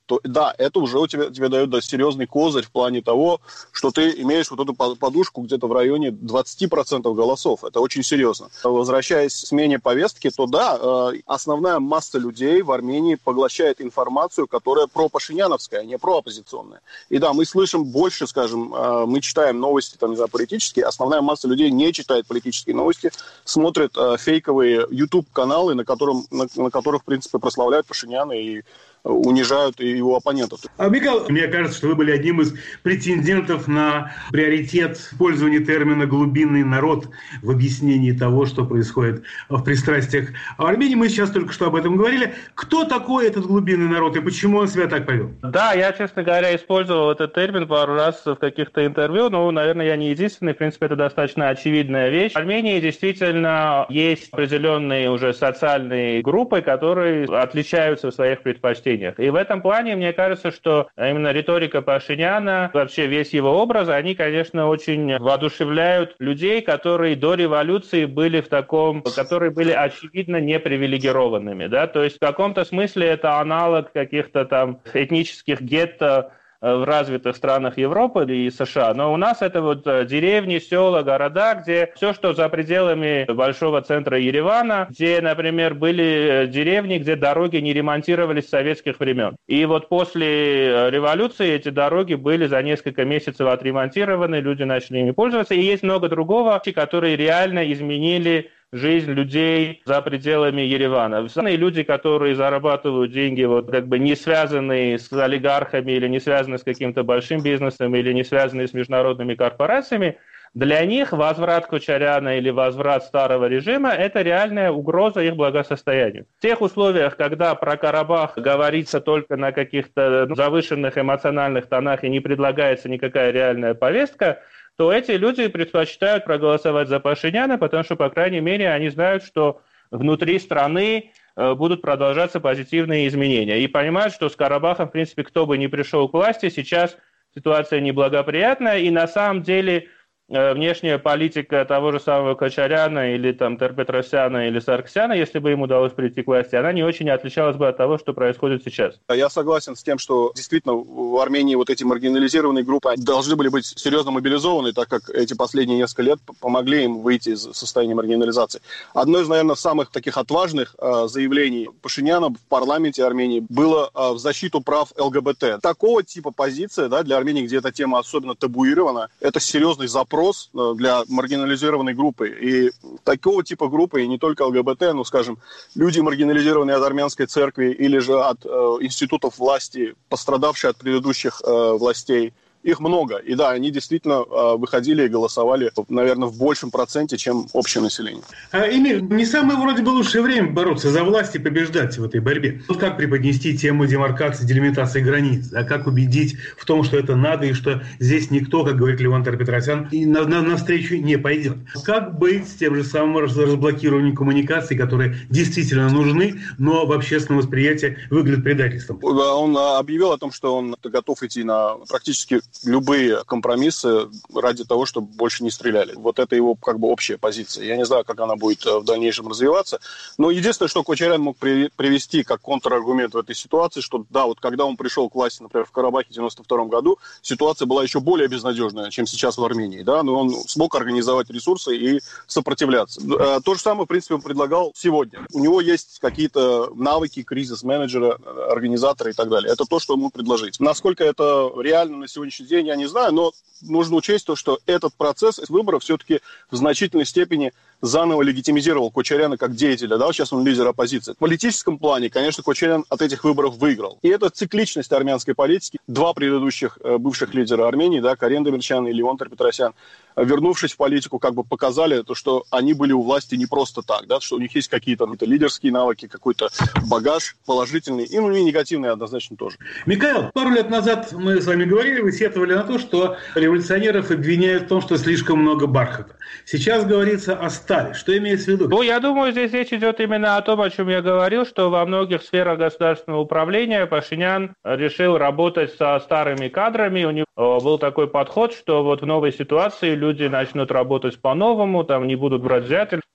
то да, это уже у тебя, тебе дает да, серьезный козырь в плане того, что ты имеешь вот эту подушку где-то в районе двадцать процентов голосов. Это очень серьезно. Возвращаясь к смене повестки, то да, основная масса людей в Армении поглощает информацию, которая пропашиняновская, а не прооппозиционная. И да, мы слышим больше, скажем, мы читаем новости, там, не знаю, политические, основная масса людей не читает политические новости, смотрят фейковые YouTube-каналы, на, котором, на, на которых, в принципе, прославляют Пашиняна и унижают его оппонентов. А, Михаил, мне кажется, что вы были одним из претендентов на приоритет использования термина «глубинный народ» в объяснении того, что происходит в пристрастиях в Армении. Мы сейчас только что об этом говорили. Кто такой этот глубинный народ и почему он себя так повел? Да, я, честно говоря, использовал этот термин пару раз в каких-то интервью, но, наверное, я не единственный. В принципе, это достаточно очевидная вещь. В Армении действительно есть определенные уже социальные группы, которые отличаются в своих предпочтениях. И в этом плане, мне кажется, что именно риторика Пашиняна, вообще весь его образ, они, конечно, очень воодушевляют людей, которые до революции были в таком, которые были очевидно непривилегированными, да, то есть в каком-то смысле это аналог каких-то там этнических гетто в развитых странах Европы и США, но у нас это вот деревни, села, города, где все, что за пределами большого центра Еревана, где, например, были деревни, где дороги не ремонтировались с советских времен. И вот после революции эти дороги были за несколько месяцев отремонтированы, люди начали ими пользоваться, и есть много другого, которые реально изменили жизнь людей за пределами Еревана. И люди, которые зарабатывают деньги, вот как бы не связанные с олигархами или не связанные с каким-то большим бизнесом или не связанные с международными корпорациями, для них возврат Кочаряна или возврат старого режима – это реальная угроза их благосостоянию. В тех условиях, когда про Карабах говорится только на каких-то завышенных эмоциональных тонах и не предлагается никакая реальная повестка, то эти люди предпочитают проголосовать за Пашиняна, потому что, по крайней мере, они знают, что внутри страны будут продолжаться позитивные изменения. И понимают, что с Карабахом, в принципе, кто бы ни пришел к власти, сейчас ситуация неблагоприятная, и на самом деле внешняя политика того же самого Кочаряна или там Терпетросяна или Сарксяна, если бы им удалось прийти к власти, она не очень отличалась бы от того, что происходит сейчас. Я согласен с тем, что действительно в Армении вот эти маргинализированные группы должны были быть серьезно мобилизованы, так как эти последние несколько лет помогли им выйти из состояния маргинализации. Одно из, наверное, самых таких отважных э, заявлений Пашиняна в парламенте Армении было э, в защиту прав ЛГБТ. Такого типа позиция, да, для Армении, где эта тема особенно табуирована, это серьезный запрос для маргинализированной группы. И такого типа группы, и не только ЛГБТ, но, скажем, люди, маргинализированные от армянской церкви или же от э, институтов власти, пострадавшие от предыдущих э, властей, их много. И да, они действительно э, выходили и голосовали, наверное, в большем проценте, чем общее население. А, Эмиль, не самое вроде бы лучшее время бороться за власть и побеждать в этой борьбе. Вот как преподнести тему демаркации, делимитации границ, а как убедить в том, что это надо и что здесь никто, как говорит Левон Терпетросян, на, на, навстречу не пойдет. Как быть с тем же самым разблокированием коммуникаций, которые действительно нужны, но в общественном восприятии выглядят предательством? Он объявил о том, что он готов идти на практически любые компромиссы ради того, чтобы больше не стреляли. Вот это его как бы общая позиция. Я не знаю, как она будет в дальнейшем развиваться. Но единственное, что Кочарян мог при, привести как контраргумент в этой ситуации, что да, вот когда он пришел к власти, например, в Карабахе в девяносто втором году, ситуация была еще более безнадежная, чем сейчас в Армении. Да? Но он смог организовать ресурсы и сопротивляться. То же самое, в принципе, он предлагал сегодня. У него есть какие-то навыки кризис-менеджера, организатора и так далее. Это то, что ему предложить. Насколько это реально на сегодняшний день, я не знаю, но нужно учесть то, что этот процесс выборов все-таки в значительной степени заново легитимизировал Кочаряна как деятеля, да, сейчас он лидер оппозиции. В политическом плане, конечно, Кочарян от этих выборов выиграл. И это цикличность армянской политики. Два предыдущих э, бывших лидера Армении, да, Карен Демирчян и Левон Терпетросян, вернувшись в политику, как бы показали то, что они были у власти не просто так, да, что у них есть какие-то лидерские навыки, какой-то багаж положительный, и, ну, и негативный однозначно тоже. Михаил, пару лет назад мы с вами говорили, вы сетовали на то, что революционеров обвиняют в том, что слишком много бархата. Сейчас говорится о стали. Что имеется в виду? Ну, я думаю, здесь речь идет именно о том, о чем я говорил, что во многих сферах государственного управления Пашинян решил работать со старыми кадрами. У него был такой подход, что вот в новой ситуации люди начнут работать по-новому, там не будут брать взятель.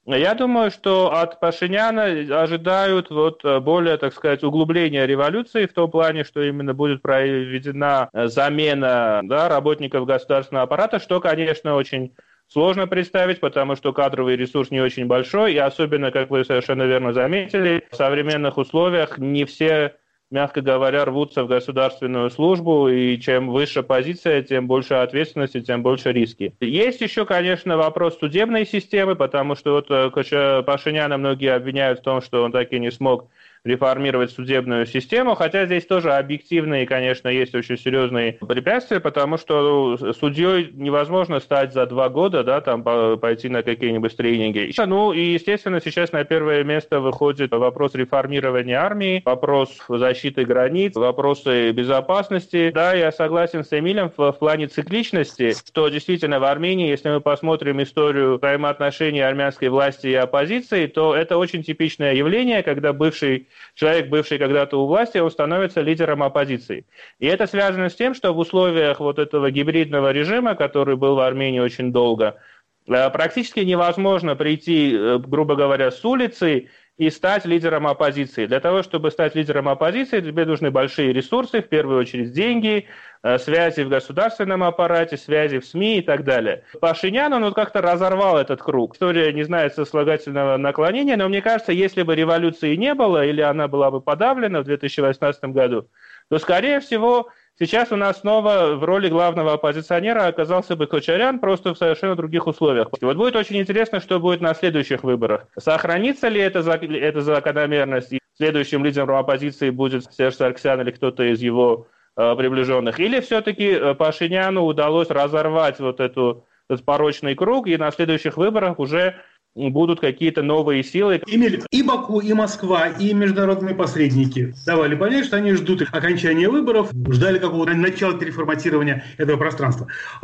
Я думаю, что от Пашиняна ожидают вот более, так сказать, углубления революции в том плане, что именно будет проведена замена, да, работников государственного аппарата, что, конечно, очень сложно представить, потому что кадровый ресурс не очень большой, и особенно, как вы совершенно верно заметили, в современных условиях не все, мягко говоря, рвутся в государственную службу, и чем выше позиция, тем больше ответственности, тем больше риски. Есть еще, конечно, вопрос судебной системы, потому что вот Пашиняна многие обвиняют в том, что он так и не смог реформировать судебную систему, хотя здесь тоже объективные, конечно, есть очень серьезные препятствия, потому что судьей невозможно стать за два года, да, там пойти на какие-нибудь тренинги. Ну и, естественно, сейчас на первое место выходит вопрос реформирования армии, вопрос защиты границ, вопросы безопасности. Да, я согласен с Эмилем в, в плане цикличности, что действительно в Армении, если мы посмотрим историю взаимоотношений армянской власти и оппозиции, то это очень типичное явление, когда бывший человек, бывший когда-то у власти, он становится лидером оппозиции. И это связано с тем, что в условиях вот этого гибридного режима, который был в Армении очень долго, практически невозможно прийти, грубо говоря, с улицы и стать лидером оппозиции. Для того, чтобы стать лидером оппозиции, тебе нужны большие ресурсы, в первую очередь деньги, связи в государственном аппарате, связи в СМИ и так далее. Пашинян, он вот как-то разорвал этот круг. История не знает сослагательного наклонения, но мне кажется, если бы революции не было, или она была бы подавлена в две тысячи восемнадцатом году, то, скорее всего, сейчас у нас снова в роли главного оппозиционера оказался бы Кочарян, просто в совершенно других условиях. Вот будет очень интересно, что будет на следующих выборах. Сохранится ли эта, эта закономерность, и следующим лидером оппозиции будет Серж Сарксян или кто-то из его э, приближенных, или все-таки Пашиняну удалось разорвать вот эту, этот порочный круг, и на следующих выборах уже будут какие-то новые силы. Эмиль, и Баку, и Москва, и международные посредники давали понять, что они ждут окончания выборов, ждали какого-то начала переформатирования этого пространства.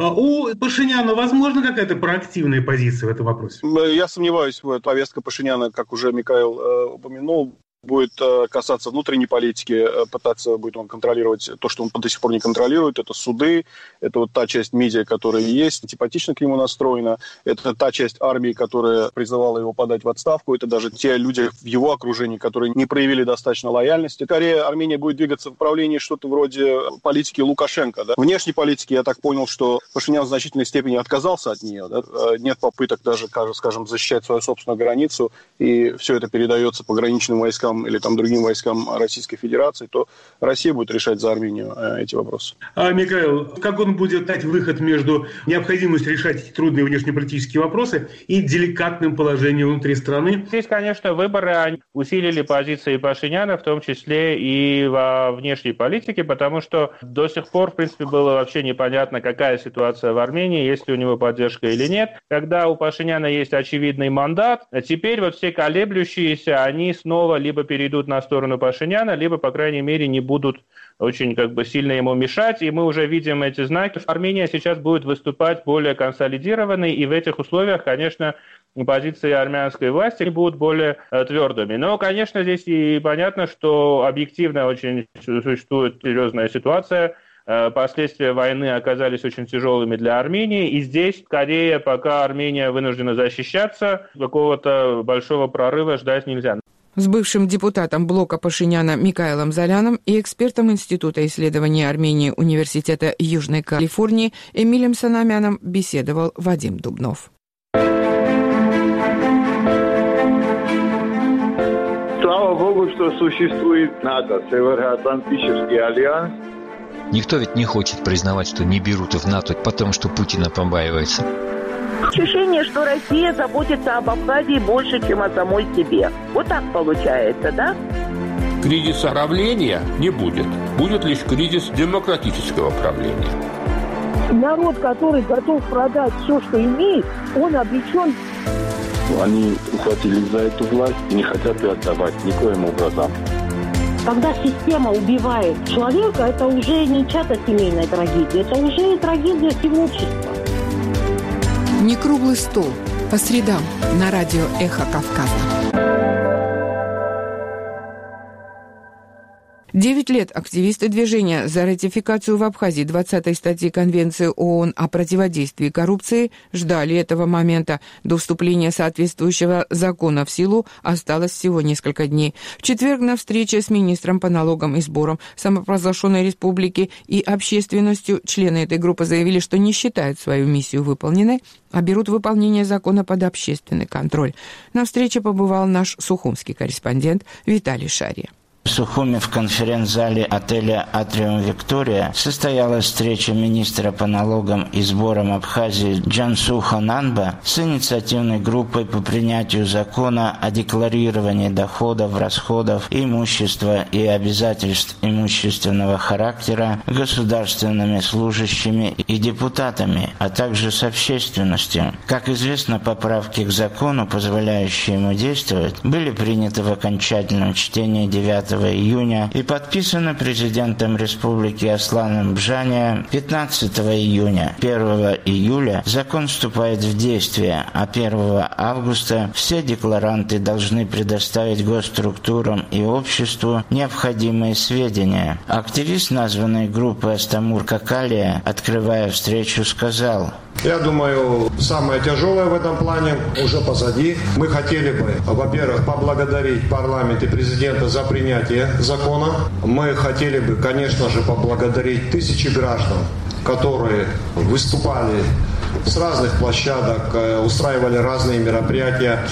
У Пашиняна возможно какая-то проактивная позиция в этом вопросе? Я сомневаюсь, вот повестка Пашиняна, как уже Михаил э, упомянул, будет касаться внутренней политики, пытаться будет он контролировать то, что он до сих пор не контролирует. Это суды, это вот та часть медиа, которая есть, антипатично к нему настроена. Это та часть армии, которая призывала его подать в отставку. Это даже те люди в его окружении, которые не проявили достаточно лояльности. Скорее, Армения будет двигаться в направлении что-то вроде политики Лукашенко. Да? Внешней политики, я так понял, что Пашинян в значительной степени отказался от нее. Да? Нет попыток даже, скажем, защищать свою собственную границу, и все это передается пограничным войскам или там другим войскам Российской Федерации, то Россия будет решать за Армению э, эти вопросы. А, Михаил, как он будет дать выход между необходимостью решать эти трудные внешнеполитические вопросы и деликатным положением внутри страны? Здесь, конечно, выборы усилили позиции Пашиняна, в том числе и во внешней политике, потому что до сих пор, в принципе, было вообще непонятно, какая ситуация в Армении, есть ли у него поддержка или нет. Когда у Пашиняна есть очевидный мандат, а теперь вот все колеблющиеся, они снова либо перейдут на сторону Пашиняна, либо, по крайней мере, не будут очень как бы сильно ему мешать. И мы уже видим эти знаки. Армения сейчас будет выступать более консолидированной, и в этих условиях, конечно, позиции армянской власти будут более твердыми. Но, конечно, здесь и понятно, что объективно очень существует серьезная ситуация. Последствия войны оказались очень тяжелыми для Армении, и здесь, скорее, пока Армения вынуждена защищаться, какого-то большого прорыва ждать нельзя. С бывшим депутатом блока Пашиняна Микаэлом Золяном и экспертом Института исследований Армении Университета Южной Калифорнии Эмилем Санамяном беседовал Вадим Дубнов. Слава Богу, что существует НАТО, Североатлантический альянс. Никто ведь не хочет признавать, что не берут в НАТО, потому что Путина побаивается. Ощущение, что Россия заботится об Абхазии больше, чем о самой себе. Вот так получается, да? Кризиса правления не будет. Будет лишь кризис демократического правления. Народ, который готов продать все, что имеет, он обречен. Они ухватились за эту власть и не хотят ее отдавать никоим образом. Когда система убивает человека, это уже не чья-то семейная трагедия, это уже трагедия всего общества. Не круглый стол. По средам на радио «Эхо Кавказа». Девять лет активисты движения за ратификацию в Абхазии двадцатой статьи Конвенции ООН о противодействии коррупции ждали этого момента. До вступления соответствующего закона в силу осталось всего несколько дней. В четверг на встрече с министром по налогам и сборам самопровозглашенной республики и общественностью члены этой группы заявили, что не считают свою миссию выполненной, а берут выполнение закона под общественный контроль. На встрече побывал наш сухумский корреспондент Виталий Шария. В Сухуме в конференц-зале отеля «Атриум Виктория» состоялась встреча министра по налогам и сборам Абхазии Джансуха Нанба с инициативной группой по принятию закона о декларировании доходов, расходов, имущества и обязательств имущественного характера государственными служащими и депутатами, а также с общественностью. Как известно, поправки к закону, позволяющие ему действовать, были приняты в окончательном чтении девятого июня и подписано президентом республики Асланом Бжания пятнадцатого июня. первого июля закон вступает в действие, а первого августа все декларанты должны предоставить госструктурам и обществу необходимые сведения. Активист названной группы Астамур Какалия, открывая встречу, сказал: «Я думаю, самое тяжелое в этом плане уже позади. Мы хотели бы, во-первых, поблагодарить парламент и президента за принятие закона. Мы хотели бы, конечно же, поблагодарить тысячи граждан, которые выступали с разных площадок, устраивали разные мероприятия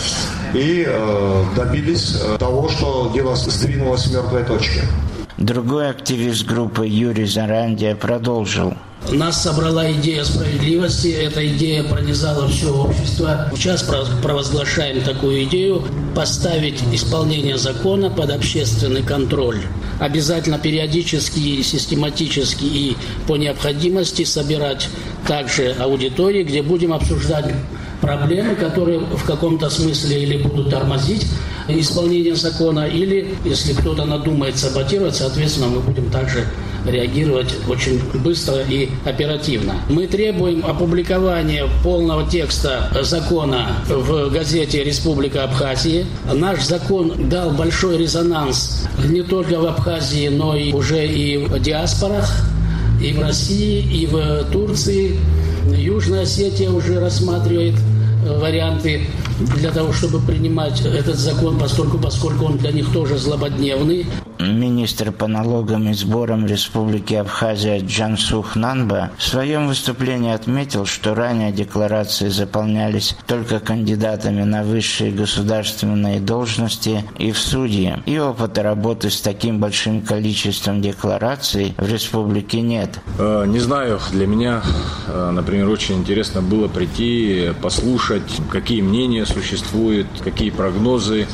и э, добились того, что дело сдвинулось с мертвой точки». Другой активист группы Юрий Зарандия продолжил: Нас собрала идея справедливости, эта идея пронизала все общество. Сейчас провозглашаем такую идею поставить исполнение закона под общественный контроль. Обязательно периодически, систематически и по необходимости собирать также аудитории, где будем обсуждать проблемы, которые в каком-то смысле или будут тормозить исполнение закона, или, если кто-то надумает саботировать, соответственно, мы будем также реагировать очень быстро и оперативно. Мы требуем опубликования полного текста закона в газете «Республика Абхазия». Наш закон дал большой резонанс не только в Абхазии, но и уже и в диаспорах, и в России, и в Турции. Южная Осетия уже рассматривает варианты для того, чтобы принимать этот закон, поскольку, поскольку он для них тоже злободневный. Министр по налогам и сборам Республики Абхазия Джансух Нанба в своем выступлении отметил, что ранее декларации заполнялись только кандидатами на высшие государственные должности и в судьи, и опыта работы с таким большим количеством деклараций в республике нет. Не знаю, для меня, например, очень интересно было прийти, послушать, какие мнения существуют, какие прогнозы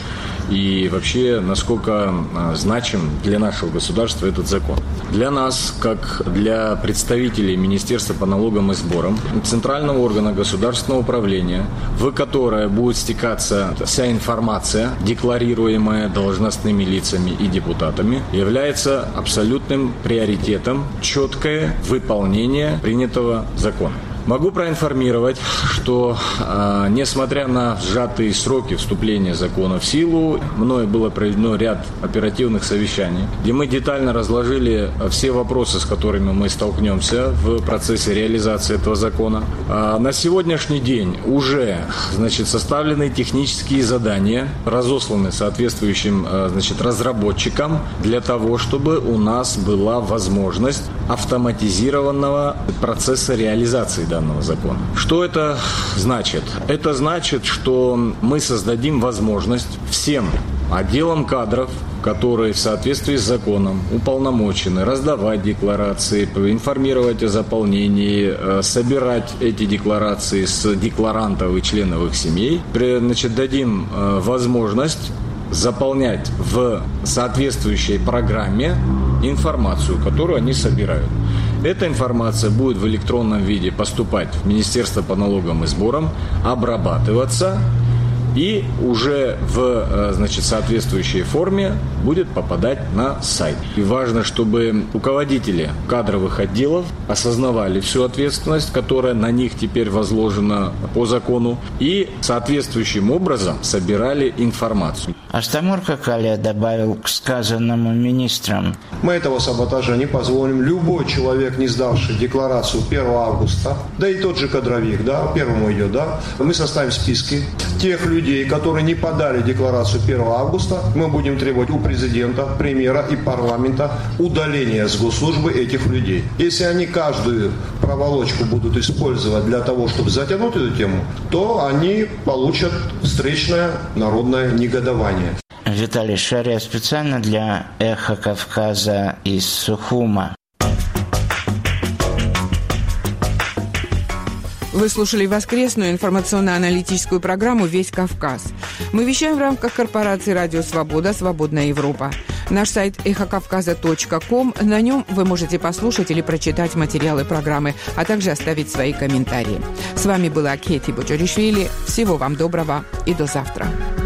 и вообще, насколько значим для нашего государства этот закон. Для нас, как для представителей Министерства по налогам и сборам, центрального органа государственного управления, в которое будет стекаться вся информация, декларируемая должностными лицами и депутатами, является абсолютным приоритетом четкое выполнение принятого закона. Могу проинформировать, что, э, несмотря на сжатые сроки вступления закона в силу, мною было проведено ряд оперативных совещаний, где мы детально разложили все вопросы, с которыми мы столкнемся в процессе реализации этого закона. Э, на сегодняшний день уже, значит, составлены технические задания, разосланы соответствующим, э, значит, разработчикам для того, чтобы у нас была возможность автоматизированного процесса реализации данного закона. Что это значит? Это значит, что мы создадим возможность всем отделам кадров, которые в соответствии с законом уполномочены раздавать декларации, информировать о заполнении, собирать эти декларации с декларантов и членов их семей. Значит, дадим возможность заполнять в соответствующей программе информацию, которую они собирают. Эта информация будет в электронном виде поступать в Министерство по налогам и сборам, обрабатываться и уже в, значит, соответствующей форме будет попадать на сайт. И важно, чтобы руководители кадровых отделов осознавали всю ответственность, которая на них теперь возложена по закону, и соответствующим образом собирали информацию. Астамур Какалия добавил к сказанному министрам: мы этого саботажа не позволим. Любой человек, не сдавший декларацию первого августа, да и тот же кадровик, да, первому идет, да, мы составим списки тех людей, которые не подали декларацию первого августа. Мы будем требовать у президента, премьера и парламента удаления с госслужбы этих людей. Если они каждую проволочку будут использовать для того, чтобы затянуть эту тему, то они получат встречное народное негодование. Виталий Шария специально для «Эхо Кавказа» из Сухума. Вы слушали воскресную информационно-аналитическую программу «Весь Кавказ». Мы вещаем в рамках корпорации «Радио Свобода. Свободная Европа». Наш сайт эхо кавказа точка ком. На нем вы можете послушать или прочитать материалы программы, а также оставить свои комментарии. С вами была Кети Боджоришвили. Всего вам доброго и до завтра.